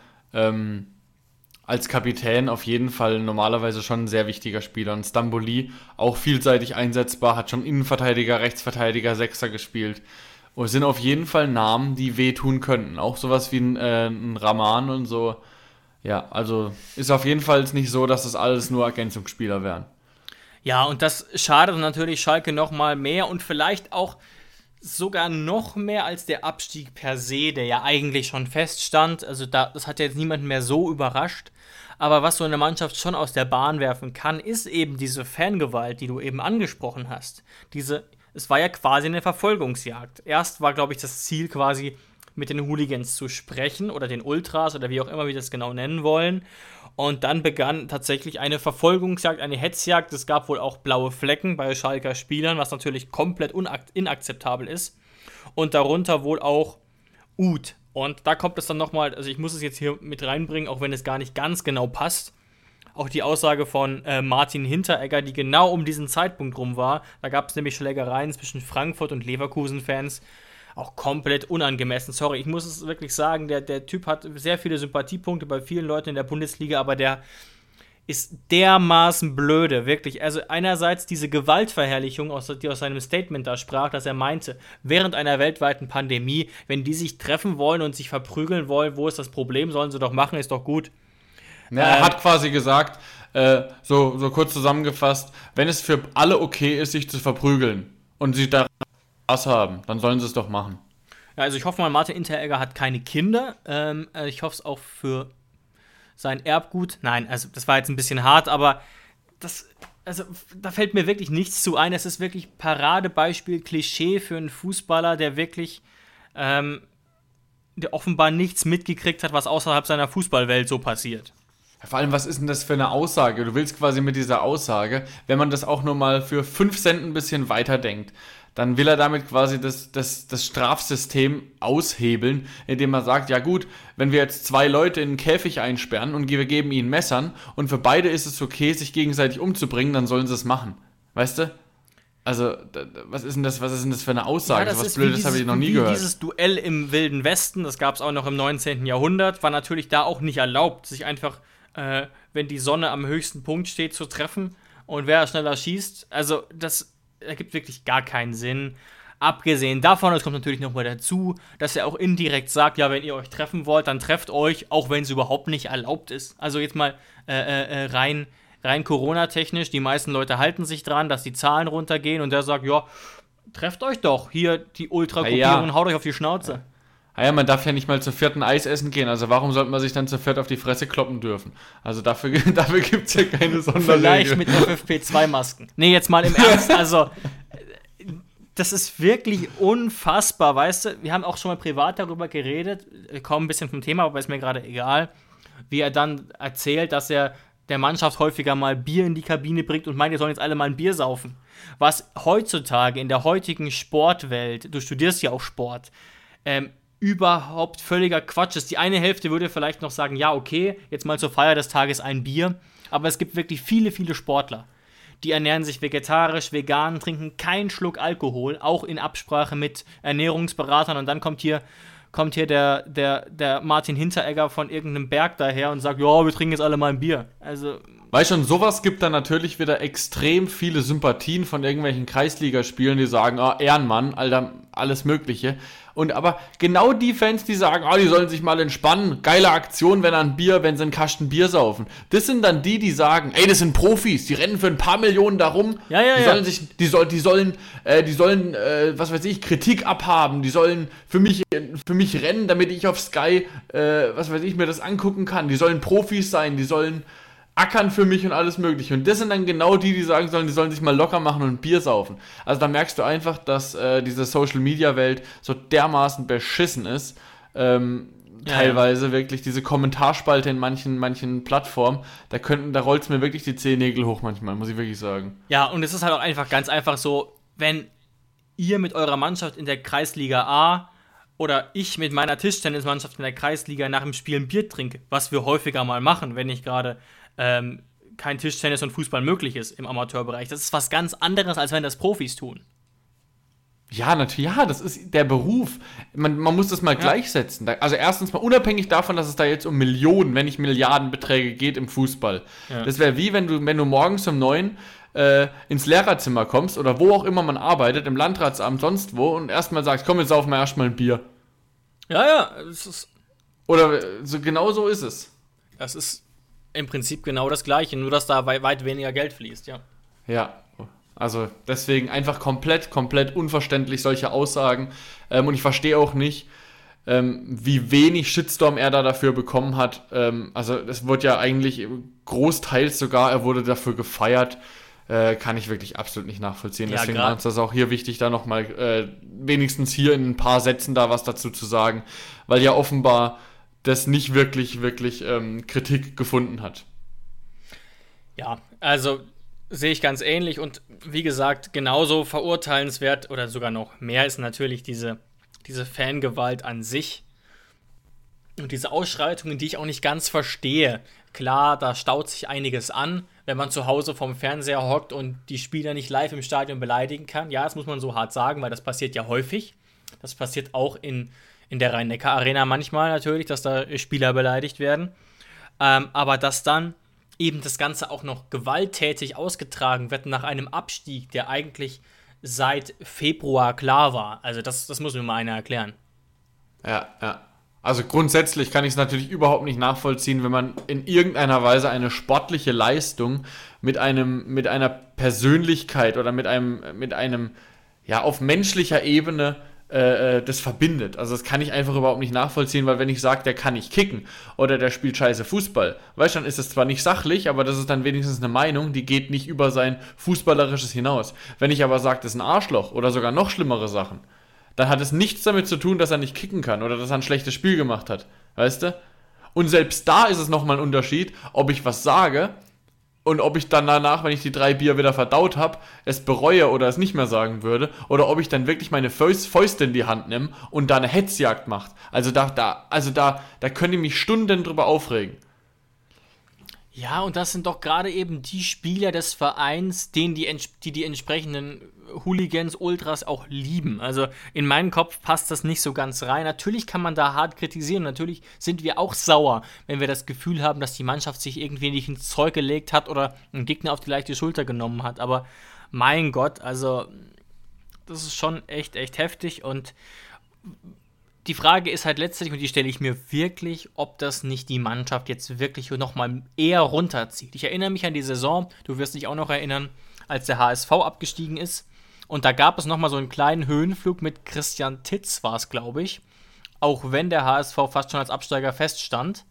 als Kapitän auf jeden Fall normalerweise schon ein sehr wichtiger Spieler. Und Stamboli auch vielseitig einsetzbar, hat schon Innenverteidiger, Rechtsverteidiger, Sechser gespielt. Und sind auf jeden Fall Namen, die wehtun könnten. Auch sowas wie ein Rahman und so. Ja, also ist auf jeden Fall nicht so, dass das alles nur Ergänzungsspieler wären. Ja, und das schadet natürlich Schalke nochmal mehr und vielleicht auch sogar noch mehr als der Abstieg per se, der ja eigentlich schon feststand. Also das hat ja jetzt niemanden mehr so überrascht. Aber was so eine Mannschaft schon aus der Bahn werfen kann, ist eben diese Fangewalt, die du eben angesprochen hast. Es war ja quasi eine Verfolgungsjagd. Erst war, glaube ich, das Ziel quasi, mit den Hooligans zu sprechen oder den Ultras oder wie auch immer wir das genau nennen wollen. Und dann begann tatsächlich eine Verfolgungsjagd, eine Hetzjagd. Es gab wohl auch blaue Flecken bei Schalker Spielern, was natürlich komplett inakzeptabel ist. Und darunter wohl auch Uth. Und da kommt es dann nochmal, also ich muss es jetzt hier mit reinbringen, auch wenn es gar nicht ganz genau passt. Auch die Aussage von Martin Hinteregger, die genau um diesen Zeitpunkt rum war. Da gab es nämlich Schlägereien zwischen Frankfurt- und Leverkusen-Fans. Auch komplett unangemessen. Sorry, ich muss es wirklich sagen, der Typ hat sehr viele Sympathiepunkte bei vielen Leuten in der Bundesliga, aber der ist dermaßen blöde, wirklich. Also einerseits diese Gewaltverherrlichung, die aus seinem Statement da sprach, dass er meinte, während einer weltweiten Pandemie, wenn die sich treffen wollen und sich verprügeln wollen, wo ist das Problem, sollen sie doch machen, ist doch gut. Ja, er hat quasi gesagt, so kurz zusammengefasst, wenn es für alle okay ist, sich zu verprügeln und sie da Spaß haben, dann sollen sie es doch machen. Ja, also ich hoffe mal, Martin Hinteregger hat keine Kinder. Ich hoffe es auch für sein Erbgut. Nein, also das war jetzt ein bisschen hart, aber da fällt mir wirklich nichts zu ein. Es ist wirklich Paradebeispiel, Klischee für einen Fußballer, der wirklich der offenbar nichts mitgekriegt hat, was außerhalb seiner Fußballwelt so passiert. Vor allem, was ist denn das für eine Aussage? Du willst quasi mit dieser Aussage, wenn man das auch nur mal für 5 Cent ein bisschen weiterdenkt, dann will er damit quasi das Strafsystem aushebeln, indem er sagt, ja gut, wenn wir jetzt 2 Leute in einen Käfig einsperren und wir geben ihnen Messern und für beide ist es okay, sich gegenseitig umzubringen, dann sollen sie es machen. Weißt du? Also, was ist denn das für eine Aussage? Ja, so was Blödes habe ich noch nie gehört. Dieses Duell im Wilden Westen, das gab es auch noch im 19. Jahrhundert, war natürlich da auch nicht erlaubt, sich einfach, wenn die Sonne am höchsten Punkt steht, zu treffen und wer schneller schießt. Also, das ergibt wirklich gar keinen Sinn. Abgesehen davon, es kommt natürlich nochmal dazu, dass er auch indirekt sagt, ja, wenn ihr euch treffen wollt, dann trefft euch, auch wenn es überhaupt nicht erlaubt ist. Also jetzt mal rein Corona-technisch, die meisten Leute halten sich dran, dass die Zahlen runtergehen und der sagt, ja, trefft euch doch, hier die Ultra-Gruppierung und haut euch auf die Schnauze. Ja, man darf ja nicht mal zur 4. Eis essen gehen, also warum sollte man sich dann zur 4. auf die Fresse kloppen dürfen? Also dafür gibt es ja keine Sonderregel. Vielleicht mit FFP2-Masken. Nee, jetzt mal im Ernst, also das ist wirklich unfassbar, weißt du, wir haben auch schon mal privat darüber geredet, kaum ein bisschen vom Thema, aber ist mir gerade egal, wie er dann erzählt, dass er der Mannschaft häufiger mal Bier in die Kabine bringt und meint, ihr sollen jetzt alle mal ein Bier saufen. Was heutzutage in der heutigen Sportwelt, du studierst ja auch Sport, überhaupt völliger Quatsch ist. Die eine Hälfte würde vielleicht noch sagen, ja, okay, jetzt mal zur Feier des Tages ein Bier, aber es gibt wirklich viele, viele Sportler, die ernähren sich vegetarisch, vegan, trinken keinen Schluck Alkohol, auch in Absprache mit Ernährungsberatern und dann kommt hier der Martin Hinteregger von irgendeinem Berg daher und sagt, ja, wir trinken jetzt alle mal ein Bier. Also, weißt du, und sowas gibt dann natürlich wieder extrem viele Sympathien von irgendwelchen Kreisligaspielen, die sagen, Ehrenmann, Alter, alles Mögliche. Und aber genau die Fans, die sagen, die sollen sich mal entspannen, geile Aktion, wenn sie einen Kasten Bier saufen. Das sind dann die sagen, ey, das sind Profis, die rennen für ein paar Millionen da rum. Die sollen, was weiß ich, Kritik abhaben, die sollen für mich rennen, damit ich auf Sky, mir das angucken kann. Die sollen Profis sein, die sollen ackern für mich und alles mögliche. Und das sind dann genau die sagen sollen, die sollen sich mal locker machen und ein Bier saufen. Also da merkst du einfach, dass diese Social-Media-Welt so dermaßen beschissen ist. Teilweise wirklich diese Kommentarspalte in manchen Plattformen, da rollt es mir wirklich die Zehennägel hoch manchmal, muss ich wirklich sagen. Ja, und es ist halt auch einfach ganz einfach so, wenn ihr mit eurer Mannschaft in der Kreisliga A oder ich mit meiner Tischtennismannschaft in der Kreisliga nach dem Spiel ein Bier trinke, was wir häufiger mal machen, wenn nicht gerade kein Tischtennis und Fußball möglich ist im Amateurbereich. Das ist was ganz anderes, als wenn das Profis tun. Ja, natürlich, ja, das ist der Beruf. Man muss das mal gleichsetzen. Also erstens mal unabhängig davon, dass es da jetzt um Millionen, wenn nicht Milliardenbeträge geht im Fußball. Ja. Das wäre wie, wenn du morgens um 9 ins Lehrerzimmer kommst oder wo auch immer man arbeitet, im Landratsamt, sonst wo, und erstmal sagst, komm, jetzt saufen wir erstmal ein Bier. Ja, oder so, genau so ist es. Das ist im Prinzip genau das Gleiche, nur dass da weit weniger Geld fließt, ja. Ja, also deswegen einfach komplett unverständlich solche Aussagen. Und ich verstehe auch nicht, wie wenig Shitstorm er dafür bekommen hat. Also es wurde ja eigentlich großteils sogar, er wurde dafür gefeiert. Kann ich wirklich absolut nicht nachvollziehen. Ja, deswegen war uns das auch hier wichtig, da nochmal wenigstens hier in ein paar Sätzen da was dazu zu sagen, weil ja offenbar das nicht wirklich Kritik gefunden hat. Ja, also sehe ich ganz ähnlich und wie gesagt, genauso verurteilenswert oder sogar noch mehr ist natürlich diese Fangewalt an sich und diese Ausschreitungen, die ich auch nicht ganz verstehe. Klar, da staut sich einiges an, wenn man zu Hause vorm Fernseher hockt und die Spieler nicht live im Stadion beleidigen kann. Ja, das muss man so hart sagen, weil das passiert ja häufig. Das passiert auch in der Rhein-Neckar-Arena manchmal natürlich, dass da Spieler beleidigt werden. Aber dass dann eben das Ganze auch noch gewalttätig ausgetragen wird nach einem Abstieg, der eigentlich seit Februar klar war. Also das muss mir mal einer erklären. Ja. Also grundsätzlich kann ich es natürlich überhaupt nicht nachvollziehen, wenn man in irgendeiner Weise eine sportliche Leistung mit einer Persönlichkeit oder mit einem auf menschlicher Ebene das verbindet. Also das kann ich einfach überhaupt nicht nachvollziehen, weil wenn ich sage, der kann nicht kicken oder der spielt scheiße Fußball, weißt du, dann ist das zwar nicht sachlich, aber das ist dann wenigstens eine Meinung, die geht nicht über sein Fußballerisches hinaus. Wenn ich aber sage, das ist ein Arschloch oder sogar noch schlimmere Sachen, dann hat es nichts damit zu tun, dass er nicht kicken kann oder dass er ein schlechtes Spiel gemacht hat, weißt du? Und selbst da ist es nochmal ein Unterschied, ob ich was sage, und ob ich dann danach, wenn ich die 3 Bier wieder verdaut habe, es bereue oder es nicht mehr sagen würde, oder ob ich dann wirklich meine Fäuste in die Hand nehme und da eine Hetzjagd macht. Also da könnt ihr mich Stunden drüber aufregen. Ja, und das sind doch gerade eben die Spieler des Vereins, die entsprechenden Hooligans, Ultras auch lieben. Also in meinen Kopf passt das nicht so ganz rein. Natürlich kann man da hart kritisieren. Natürlich sind wir auch sauer, wenn wir das Gefühl haben, dass die Mannschaft sich irgendwie nicht ins Zeug gelegt hat oder einen Gegner auf die leichte Schulter genommen hat. Aber mein Gott, also das ist schon echt heftig. Und die Frage ist halt letztlich, und die stelle ich mir wirklich, ob das nicht die Mannschaft jetzt wirklich nochmal eher runterzieht. Ich erinnere mich an die Saison, du wirst dich auch noch erinnern, als der HSV abgestiegen ist. Und da gab es nochmal so einen kleinen Höhenflug mit Christian Titz, war es, glaube ich. Auch wenn der HSV fast schon als Absteiger feststand.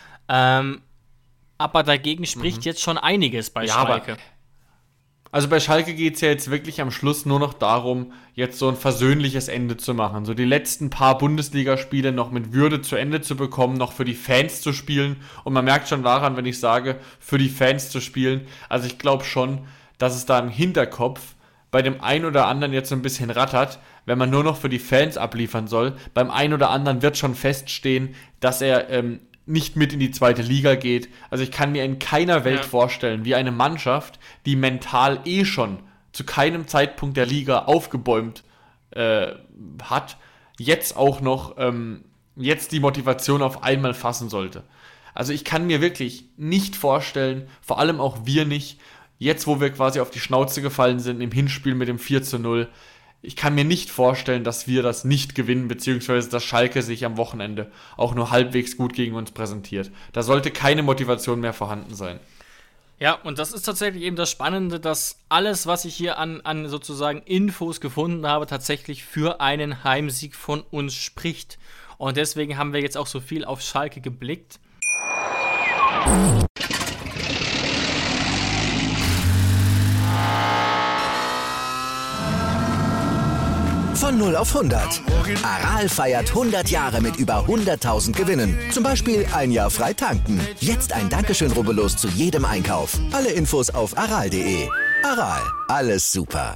Aber dagegen spricht jetzt schon einiges bei Schalke. Also bei Schalke geht es ja jetzt wirklich am Schluss nur noch darum, jetzt so ein versöhnliches Ende zu machen. So die letzten paar Bundesligaspiele noch mit Würde zu Ende zu bekommen, noch für die Fans zu spielen. Und man merkt schon daran, wenn ich sage, für die Fans zu spielen. Also ich glaube schon, dass es da im Hinterkopf bei dem einen oder anderen jetzt so ein bisschen rattert, wenn man nur noch für die Fans abliefern soll. Beim einen oder anderen wird schon feststehen, dass er nicht mit in die 2. Liga geht. Also ich kann mir in keiner Welt vorstellen, wie eine Mannschaft, die mental schon zu keinem Zeitpunkt der Liga aufgebäumt hat, jetzt auch noch jetzt die Motivation auf einmal fassen sollte. Also ich kann mir wirklich nicht vorstellen, vor allem auch wir nicht, jetzt wo wir quasi auf die Schnauze gefallen sind im Hinspiel mit dem 4:0, ich kann mir nicht vorstellen, dass wir das nicht gewinnen, beziehungsweise dass Schalke sich am Wochenende auch nur halbwegs gut gegen uns präsentiert. Da sollte keine Motivation mehr vorhanden sein. Ja, und das ist tatsächlich eben das Spannende, dass alles, was ich hier an sozusagen Infos gefunden habe, tatsächlich für einen Heimsieg von uns spricht. Und deswegen haben wir jetzt auch so viel auf Schalke geblickt. Von 0 auf 100. Aral feiert 100 Jahre mit über 100.000 Gewinnen. Zum Beispiel ein Jahr frei tanken. Jetzt ein Dankeschön, rubbellos zu jedem Einkauf. Alle Infos auf aral.de. Aral, alles super.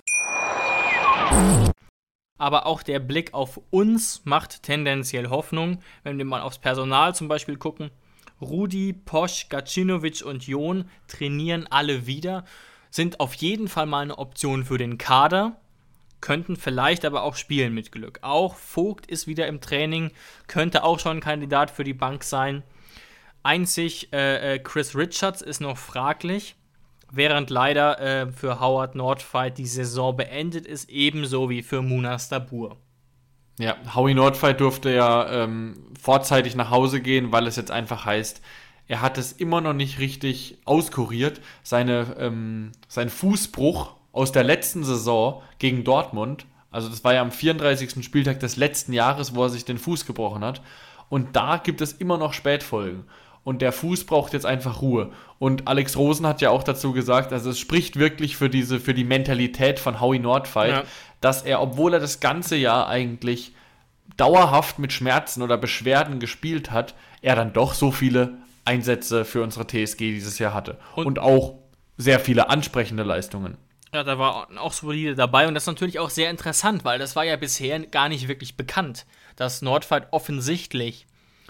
Aber auch der Blick auf uns macht tendenziell Hoffnung, wenn wir mal aufs Personal zum Beispiel gucken. Rudi, Posch, Gacinovic und Jon trainieren alle wieder, sind auf jeden Fall mal eine Option für den Kader. Könnten vielleicht aber auch spielen mit Glück. Auch Vogt ist wieder im Training, könnte auch schon ein Kandidat für die Bank sein. Einzig Chris Richards ist noch fraglich, während leider für Howard Nordfight die Saison beendet ist, ebenso wie für Munas Dabbur. Ja, Howie Nordfight durfte ja vorzeitig nach Hause gehen, weil es jetzt einfach heißt, er hat es immer noch nicht richtig auskuriert. Sein Fußbruch aus der letzten Saison gegen Dortmund, also das war ja am 34. Spieltag des letzten Jahres, wo er sich den Fuß gebrochen hat, und da gibt es immer noch Spätfolgen. Und der Fuß braucht jetzt einfach Ruhe. Und Alex Rosen hat ja auch dazu gesagt, also es spricht wirklich für die Mentalität von Howie Nordfight, dass er, obwohl er das ganze Jahr eigentlich dauerhaft mit Schmerzen oder Beschwerden gespielt hat, er dann doch so viele Einsätze für unsere TSG dieses Jahr hatte. Und auch sehr viele ansprechende Leistungen. Ja, da war auch solide dabei und das ist natürlich auch sehr interessant, weil das war ja bisher gar nicht wirklich bekannt, dass Nordfight offensichtlich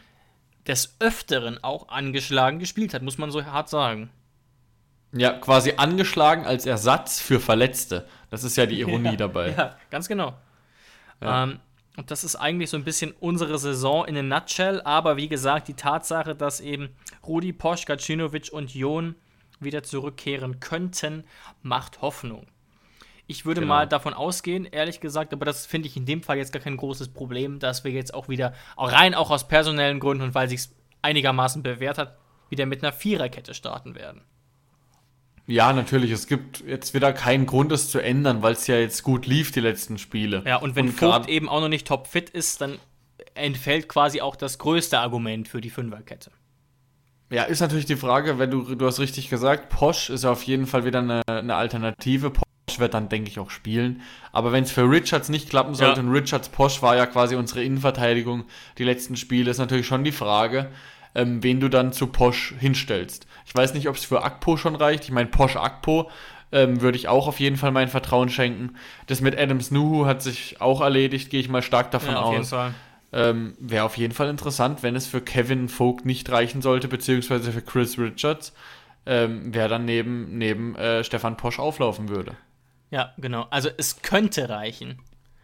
des Öfteren auch angeschlagen gespielt hat, muss man so hart sagen. Ja, quasi angeschlagen als Ersatz für Verletzte. Das ist ja die Ironie dabei. Ja, ganz genau. Ja. Und das ist eigentlich so ein bisschen unsere Saison in a nutshell, aber wie gesagt, die Tatsache, dass eben Rudi, Posch, Gacinovic und Jon wieder zurückkehren könnten, macht Hoffnung. Ich würde mal davon ausgehen, ehrlich gesagt, aber das finde ich in dem Fall jetzt gar kein großes Problem, dass wir jetzt auch wieder, rein auch aus personellen Gründen und weil es sich einigermaßen bewährt hat, wieder mit einer Viererkette starten werden. Ja, natürlich, es gibt jetzt wieder keinen Grund, es zu ändern, weil es ja jetzt gut lief, die letzten Spiele. Ja, und wenn Vogt eben auch noch nicht topfit ist, dann entfällt quasi auch das größte Argument für die Fünferkette. Ja, ist natürlich die Frage, wenn du hast richtig gesagt, Posch ist ja auf jeden Fall wieder eine Alternative. Posch wird dann, denke ich, auch spielen. Aber wenn es für Richards nicht klappen sollte, und Richards Posch war ja quasi unsere Innenverteidigung die letzten Spiele, ist natürlich schon die Frage, wen du dann zu Posch hinstellst. Ich weiß nicht, ob es für Akpo schon reicht. Ich meine, Posch-Akpo würde ich auch auf jeden Fall mein Vertrauen schenken. Das mit Adams-Nuhu hat sich auch erledigt, gehe ich mal stark davon auf jeden aus. Fall. Wäre auf jeden Fall interessant, wenn es für Kevin Vogt nicht reichen sollte, beziehungsweise für Chris Richards, wer dann neben Stefan Posch auflaufen würde. Ja, genau. Also es könnte reichen.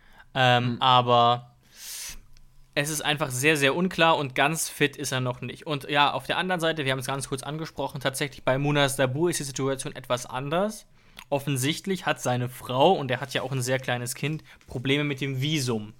Aber es ist einfach sehr, sehr unklar und ganz fit ist er noch nicht. Und ja, auf der anderen Seite, wir haben es ganz kurz angesprochen, tatsächlich bei Munas Dabbur ist die Situation etwas anders. Offensichtlich hat seine Frau, und er hat ja auch ein sehr kleines Kind, Probleme mit dem Visum.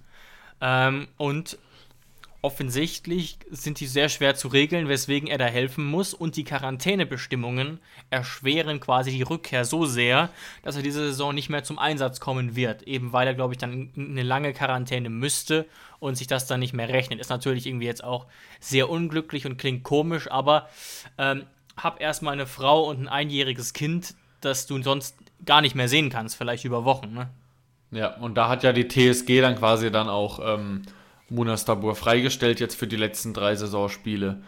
Und offensichtlich sind die sehr schwer zu regeln, weswegen er da helfen muss. Und die Quarantänebestimmungen erschweren quasi die Rückkehr so sehr, dass er diese Saison nicht mehr zum Einsatz kommen wird. Eben weil er, glaube ich, dann in eine lange Quarantäne müsste und sich das dann nicht mehr rechnet. Ist natürlich irgendwie jetzt auch sehr unglücklich und klingt komisch, aber hab erstmal eine Frau und ein einjähriges Kind, das du sonst gar nicht mehr sehen kannst, vielleicht über Wochen, ne? Ja, und da hat ja die TSG dann quasi dann auch Munas Dabbur freigestellt jetzt für die letzten 3 Saisonspiele.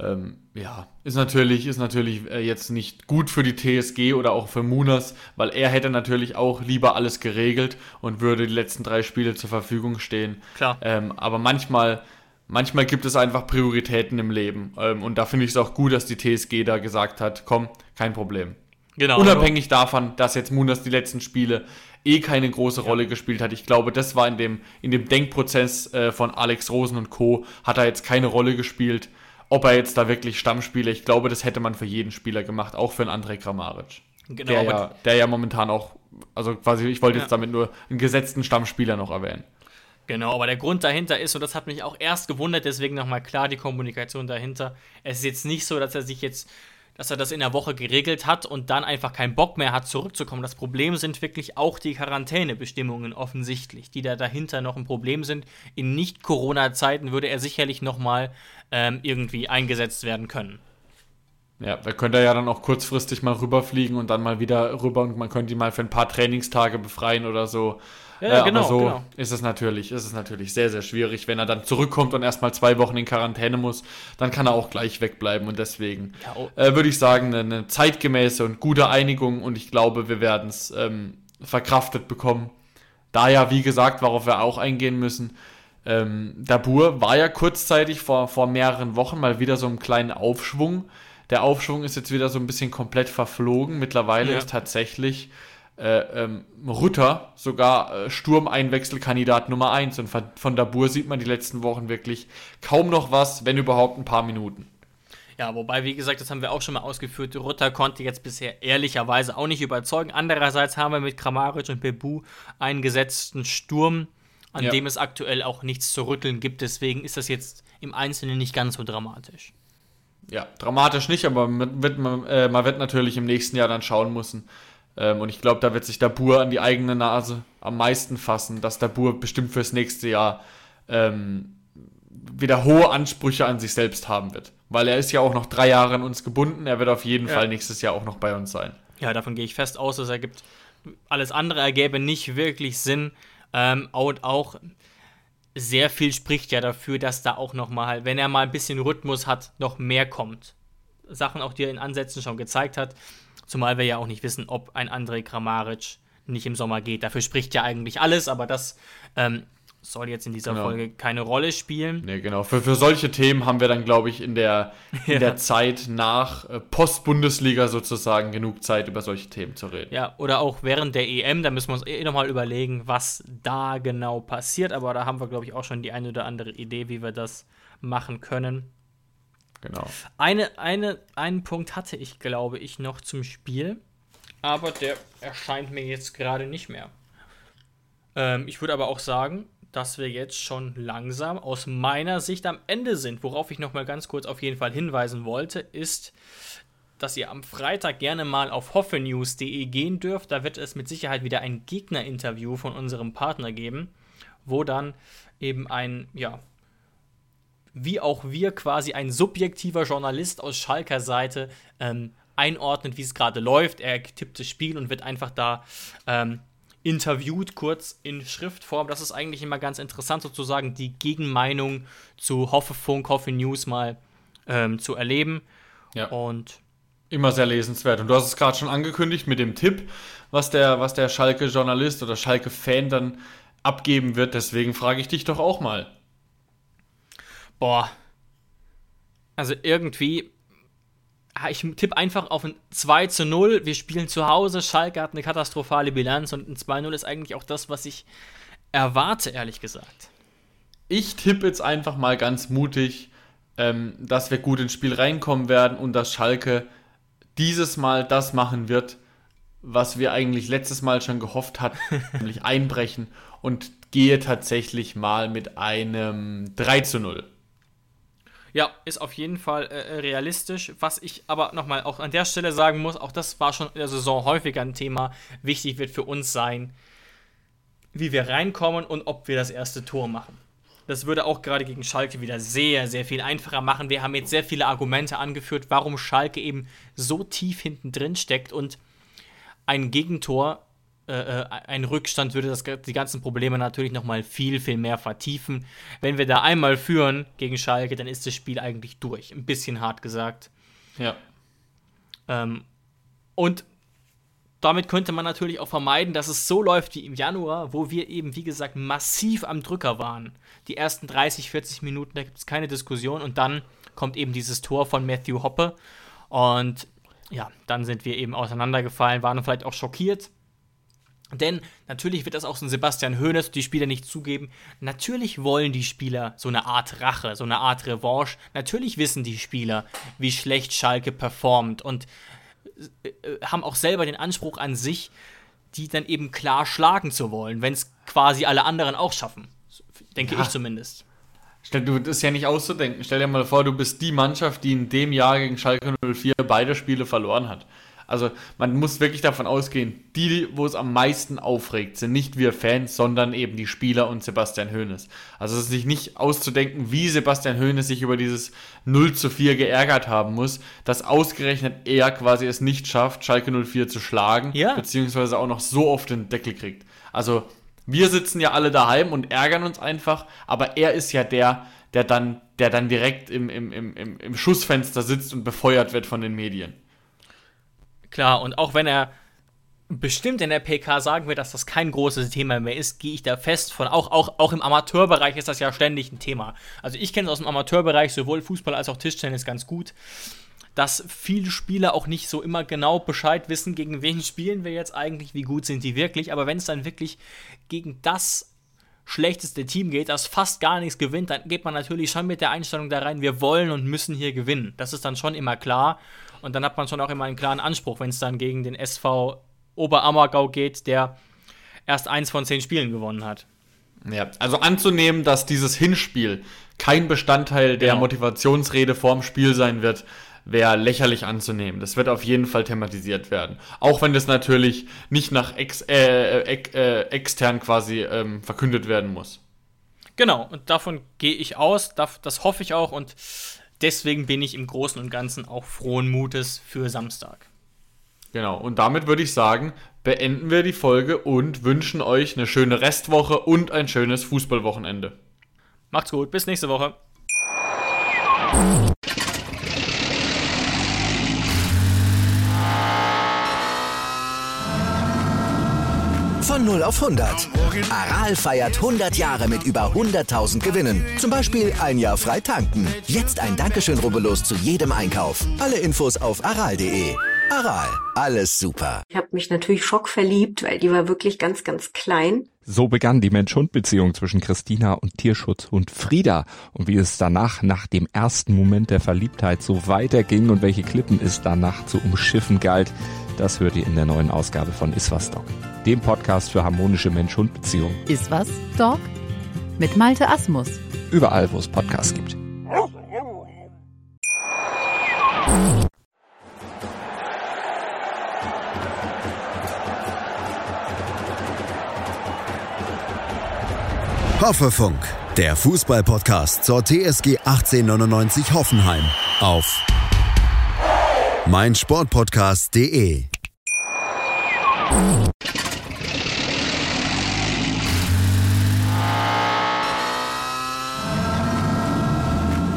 Ist natürlich jetzt nicht gut für die TSG oder auch für Munas, weil er hätte natürlich auch lieber alles geregelt und würde die letzten 3 Spiele zur Verfügung stehen. Klar. Aber manchmal gibt es einfach Prioritäten im Leben. Und da finde ich es auch gut, dass die TSG da gesagt hat, komm, kein Problem. Genau. Unabhängig davon, dass jetzt Munas die letzten Spiele keine große Rolle gespielt hat. Ich glaube, das war in dem Denkprozess von Alex Rosen und Co. hat er jetzt keine Rolle gespielt. Ob er jetzt da wirklich Stammspieler, ich glaube, das hätte man für jeden Spieler gemacht, auch für einen Andrej Kramaric. Genau, der ja momentan auch, also quasi, ich wollte jetzt damit nur einen gesetzten Stammspieler noch erwähnen. Genau, aber der Grund dahinter ist, und das hat mich auch erst gewundert, deswegen nochmal klar die Kommunikation dahinter. Es ist jetzt nicht so, dass er das in der Woche geregelt hat und dann einfach keinen Bock mehr hat, zurückzukommen. Das Problem sind wirklich auch die Quarantänebestimmungen offensichtlich, die da dahinter noch ein Problem sind. In Nicht-Corona-Zeiten würde er sicherlich nochmal irgendwie eingesetzt werden können. Ja, da könnte er ja dann auch kurzfristig mal rüberfliegen und dann mal wieder rüber und man könnte ihn mal für ein paar Trainingstage befreien oder so. Ja, genau, aber so genau. ist es natürlich sehr, sehr schwierig. Wenn er dann zurückkommt und erstmal 2 Wochen in Quarantäne muss, dann kann er auch gleich wegbleiben und deswegen würde ich sagen, eine zeitgemäße und gute Einigung und ich glaube, wir werden es verkraftet bekommen. Da ja, wie gesagt, worauf wir auch eingehen müssen, Dabbur war ja kurzzeitig vor mehreren Wochen mal wieder so einen kleinen Aufschwung. Der Aufschwung ist jetzt wieder so ein bisschen komplett verflogen. Mittlerweile ist tatsächlich Rutter sogar Sturmeinwechselkandidat Nummer 1 und von Dabbur sieht man die letzten Wochen wirklich kaum noch was, wenn überhaupt ein paar Minuten. Ja, wobei, wie gesagt, das haben wir auch schon mal ausgeführt, Rutter konnte jetzt bisher ehrlicherweise auch nicht überzeugen. Andererseits haben wir mit Kramaric und Bebu einen gesetzten Sturm, an dem es aktuell auch nichts zu rütteln gibt, deswegen ist das jetzt im Einzelnen nicht ganz so dramatisch. Ja, dramatisch nicht, aber man wird natürlich im nächsten Jahr dann schauen müssen. Und ich glaube, da wird sich Dabbur an die eigene Nase am meisten fassen, dass Dabbur bestimmt fürs nächste Jahr wieder hohe Ansprüche an sich selbst haben wird. Weil er ist ja auch noch 3 Jahre an uns gebunden, er wird auf jeden Fall nächstes Jahr auch noch bei uns sein. Ja, davon gehe ich fest aus, dass alles andere ergäbe nicht wirklich Sinn. Und auch sehr viel spricht ja dafür, dass da auch nochmal, wenn er mal ein bisschen Rhythmus hat, noch mehr kommt. Sachen auch, die er in Ansätzen schon gezeigt hat. Zumal wir ja auch nicht wissen, ob ein Andrej Kramaric nicht im Sommer geht. Dafür spricht ja eigentlich alles, aber das soll jetzt in dieser Folge keine Rolle spielen. Nee, genau. Für solche Themen haben wir dann, glaube ich, in der Zeit nach Post-Bundesliga sozusagen genug Zeit, über solche Themen zu reden. Ja, oder auch während der EM, da müssen wir uns nochmal überlegen, was da genau passiert. Aber da haben wir, glaube ich, auch schon die eine oder andere Idee, wie wir das machen können. Genau. Einen Punkt hatte ich, glaube ich, noch zum Spiel, aber der erscheint mir jetzt gerade nicht mehr. Ich würde aber auch sagen, dass wir jetzt schon langsam aus meiner Sicht am Ende sind. Worauf ich noch mal ganz kurz auf jeden Fall hinweisen wollte, ist, dass ihr am Freitag gerne mal auf hoffenews.de gehen dürft. Da wird es mit Sicherheit wieder ein Gegnerinterview von unserem Partner geben, wo dann eben wie auch wir quasi ein subjektiver Journalist aus Schalker Seite einordnet, wie es gerade läuft. Er tippt das Spiel und wird einfach da interviewt, kurz in Schriftform. Das ist eigentlich immer ganz interessant, sozusagen die Gegenmeinung zu Hoffefunk, Hoffe News mal zu erleben. Ja. Und immer sehr lesenswert. Und du hast es gerade schon angekündigt mit dem Tipp, was der Schalke-Journalist oder Schalke-Fan dann abgeben wird. Deswegen frage ich dich doch auch mal. boah, also irgendwie, ich tippe einfach auf ein 2:0. Wir spielen zu Hause, Schalke hat eine katastrophale Bilanz und ein 2:0 ist eigentlich auch das, was ich erwarte, ehrlich gesagt. Ich tippe jetzt einfach mal ganz mutig, dass wir gut ins Spiel reinkommen werden und dass Schalke dieses Mal das machen wird, was wir eigentlich letztes Mal schon gehofft hatten, nämlich einbrechen, und gehe tatsächlich mal mit einem 3:0. Ja, ist auf jeden Fall realistisch. Was ich aber nochmal auch an der Stelle sagen muss, auch das war schon in der Saison häufiger ein Thema, wichtig wird für uns sein, wie wir reinkommen und ob wir das erste Tor machen. Das würde auch gerade gegen Schalke wieder sehr, sehr viel einfacher machen. Wir haben jetzt sehr viele Argumente angeführt, warum Schalke eben so tief hinten drin steckt, und ein Gegentor, ein Rückstand würde die ganzen Probleme natürlich nochmal viel, viel mehr vertiefen. Wenn wir da einmal führen gegen Schalke, dann ist das Spiel eigentlich durch. Ein bisschen hart gesagt. Ja. Und damit könnte man natürlich auch vermeiden, dass es so läuft wie im Januar, wo wir eben, wie gesagt, massiv am Drücker waren. Die ersten 30, 40 Minuten, da gibt es keine Diskussion, und dann kommt eben dieses Tor von Matthew Hoppe, und ja, dann sind wir eben auseinandergefallen, waren vielleicht auch schockiert, denn natürlich wird das auch so ein Sebastian Hoeneß, die Spieler nicht zugeben. Natürlich wollen die Spieler so eine Art Rache, so eine Art Revanche. Natürlich wissen die Spieler, wie schlecht Schalke performt, und haben auch selber den Anspruch an sich, die dann eben klar schlagen zu wollen, wenn es quasi alle anderen auch schaffen. Denke ich zumindest. Das ist ja nicht auszudenken. Stell dir mal vor, du bist die Mannschaft, die in dem Jahr gegen Schalke 04 beide Spiele verloren hat. Also man muss wirklich davon ausgehen, die, wo es am meisten aufregt, sind nicht wir Fans, sondern eben die Spieler und Sebastian Hoeneß. Also es ist sich nicht auszudenken, wie Sebastian Hoeneß sich über dieses 0:4 geärgert haben muss, dass ausgerechnet er quasi es nicht schafft, Schalke 04 zu schlagen, beziehungsweise auch noch so oft den Deckel kriegt. Also wir sitzen ja alle daheim und ärgern uns einfach, aber er ist ja der dann direkt im Schussfenster sitzt und befeuert wird von den Medien. Klar, und auch wenn er bestimmt in der PK sagen wird, dass das kein großes Thema mehr ist, gehe ich da fest von. Auch im Amateurbereich ist das ja ständig ein Thema. Also ich kenne es aus dem Amateurbereich, sowohl Fußball als auch Tischtennis, ganz gut, dass viele Spieler auch nicht so immer genau Bescheid wissen, gegen wen spielen wir jetzt eigentlich, wie gut sind die wirklich. Aber wenn es dann wirklich gegen das schlechteste Team geht, das fast gar nichts gewinnt, dann geht man natürlich schon mit der Einstellung da rein, wir wollen und müssen hier gewinnen. Das ist dann schon immer klar. Und dann hat man schon auch immer einen klaren Anspruch, wenn es dann gegen den SV Oberammergau geht, der erst 1 von 10 Spielen gewonnen hat. Ja, also anzunehmen, dass dieses Hinspiel kein Bestandteil der Motivationsrede vorm Spiel sein wird, wäre lächerlich anzunehmen. Das wird auf jeden Fall thematisiert werden. Auch wenn das natürlich nicht nach extern quasi verkündet werden muss. Genau, und davon gehe ich aus, das hoffe ich auch, und deswegen bin ich im Großen und Ganzen auch frohen Mutes für Samstag. Genau, und damit würde ich sagen, beenden wir die Folge und wünschen euch eine schöne Restwoche und ein schönes Fußballwochenende. Macht's gut, bis nächste Woche. Von 0 auf 100. Aral feiert 100 Jahre mit über 100.000 Gewinnen. Zum Beispiel ein Jahr frei tanken. Jetzt ein Dankeschön, rubbellos zu jedem Einkauf. Alle Infos auf aral.de. Aral, alles super. Ich habe mich natürlich schockverliebt, weil die war wirklich ganz, ganz klein. So begann die Mensch-Hund-Beziehung zwischen Christina und Tierschutzhund Frieda. Und wie es danach, nach dem ersten Moment der Verliebtheit, so weiterging und welche Klippen es danach zu umschiffen galt, das hört ihr in der neuen Ausgabe von Iswas Dog, dem Podcast für harmonische Mensch-Hund-Beziehungen. Iswas Dog mit Malte Asmus. Überall, wo es Podcasts gibt. Hoffefunk, der Fußball-Podcast zur TSG 1899 Hoffenheim auf meinsportpodcast.de.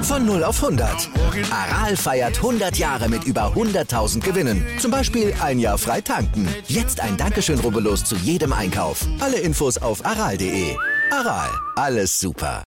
Von 0 auf 100. Aral feiert 100 Jahre mit über 100.000 Gewinnen. Zum Beispiel ein Jahr frei tanken. Jetzt ein Dankeschön, rubbellos zu jedem Einkauf. Alle Infos auf aral.de. Aral, alles super.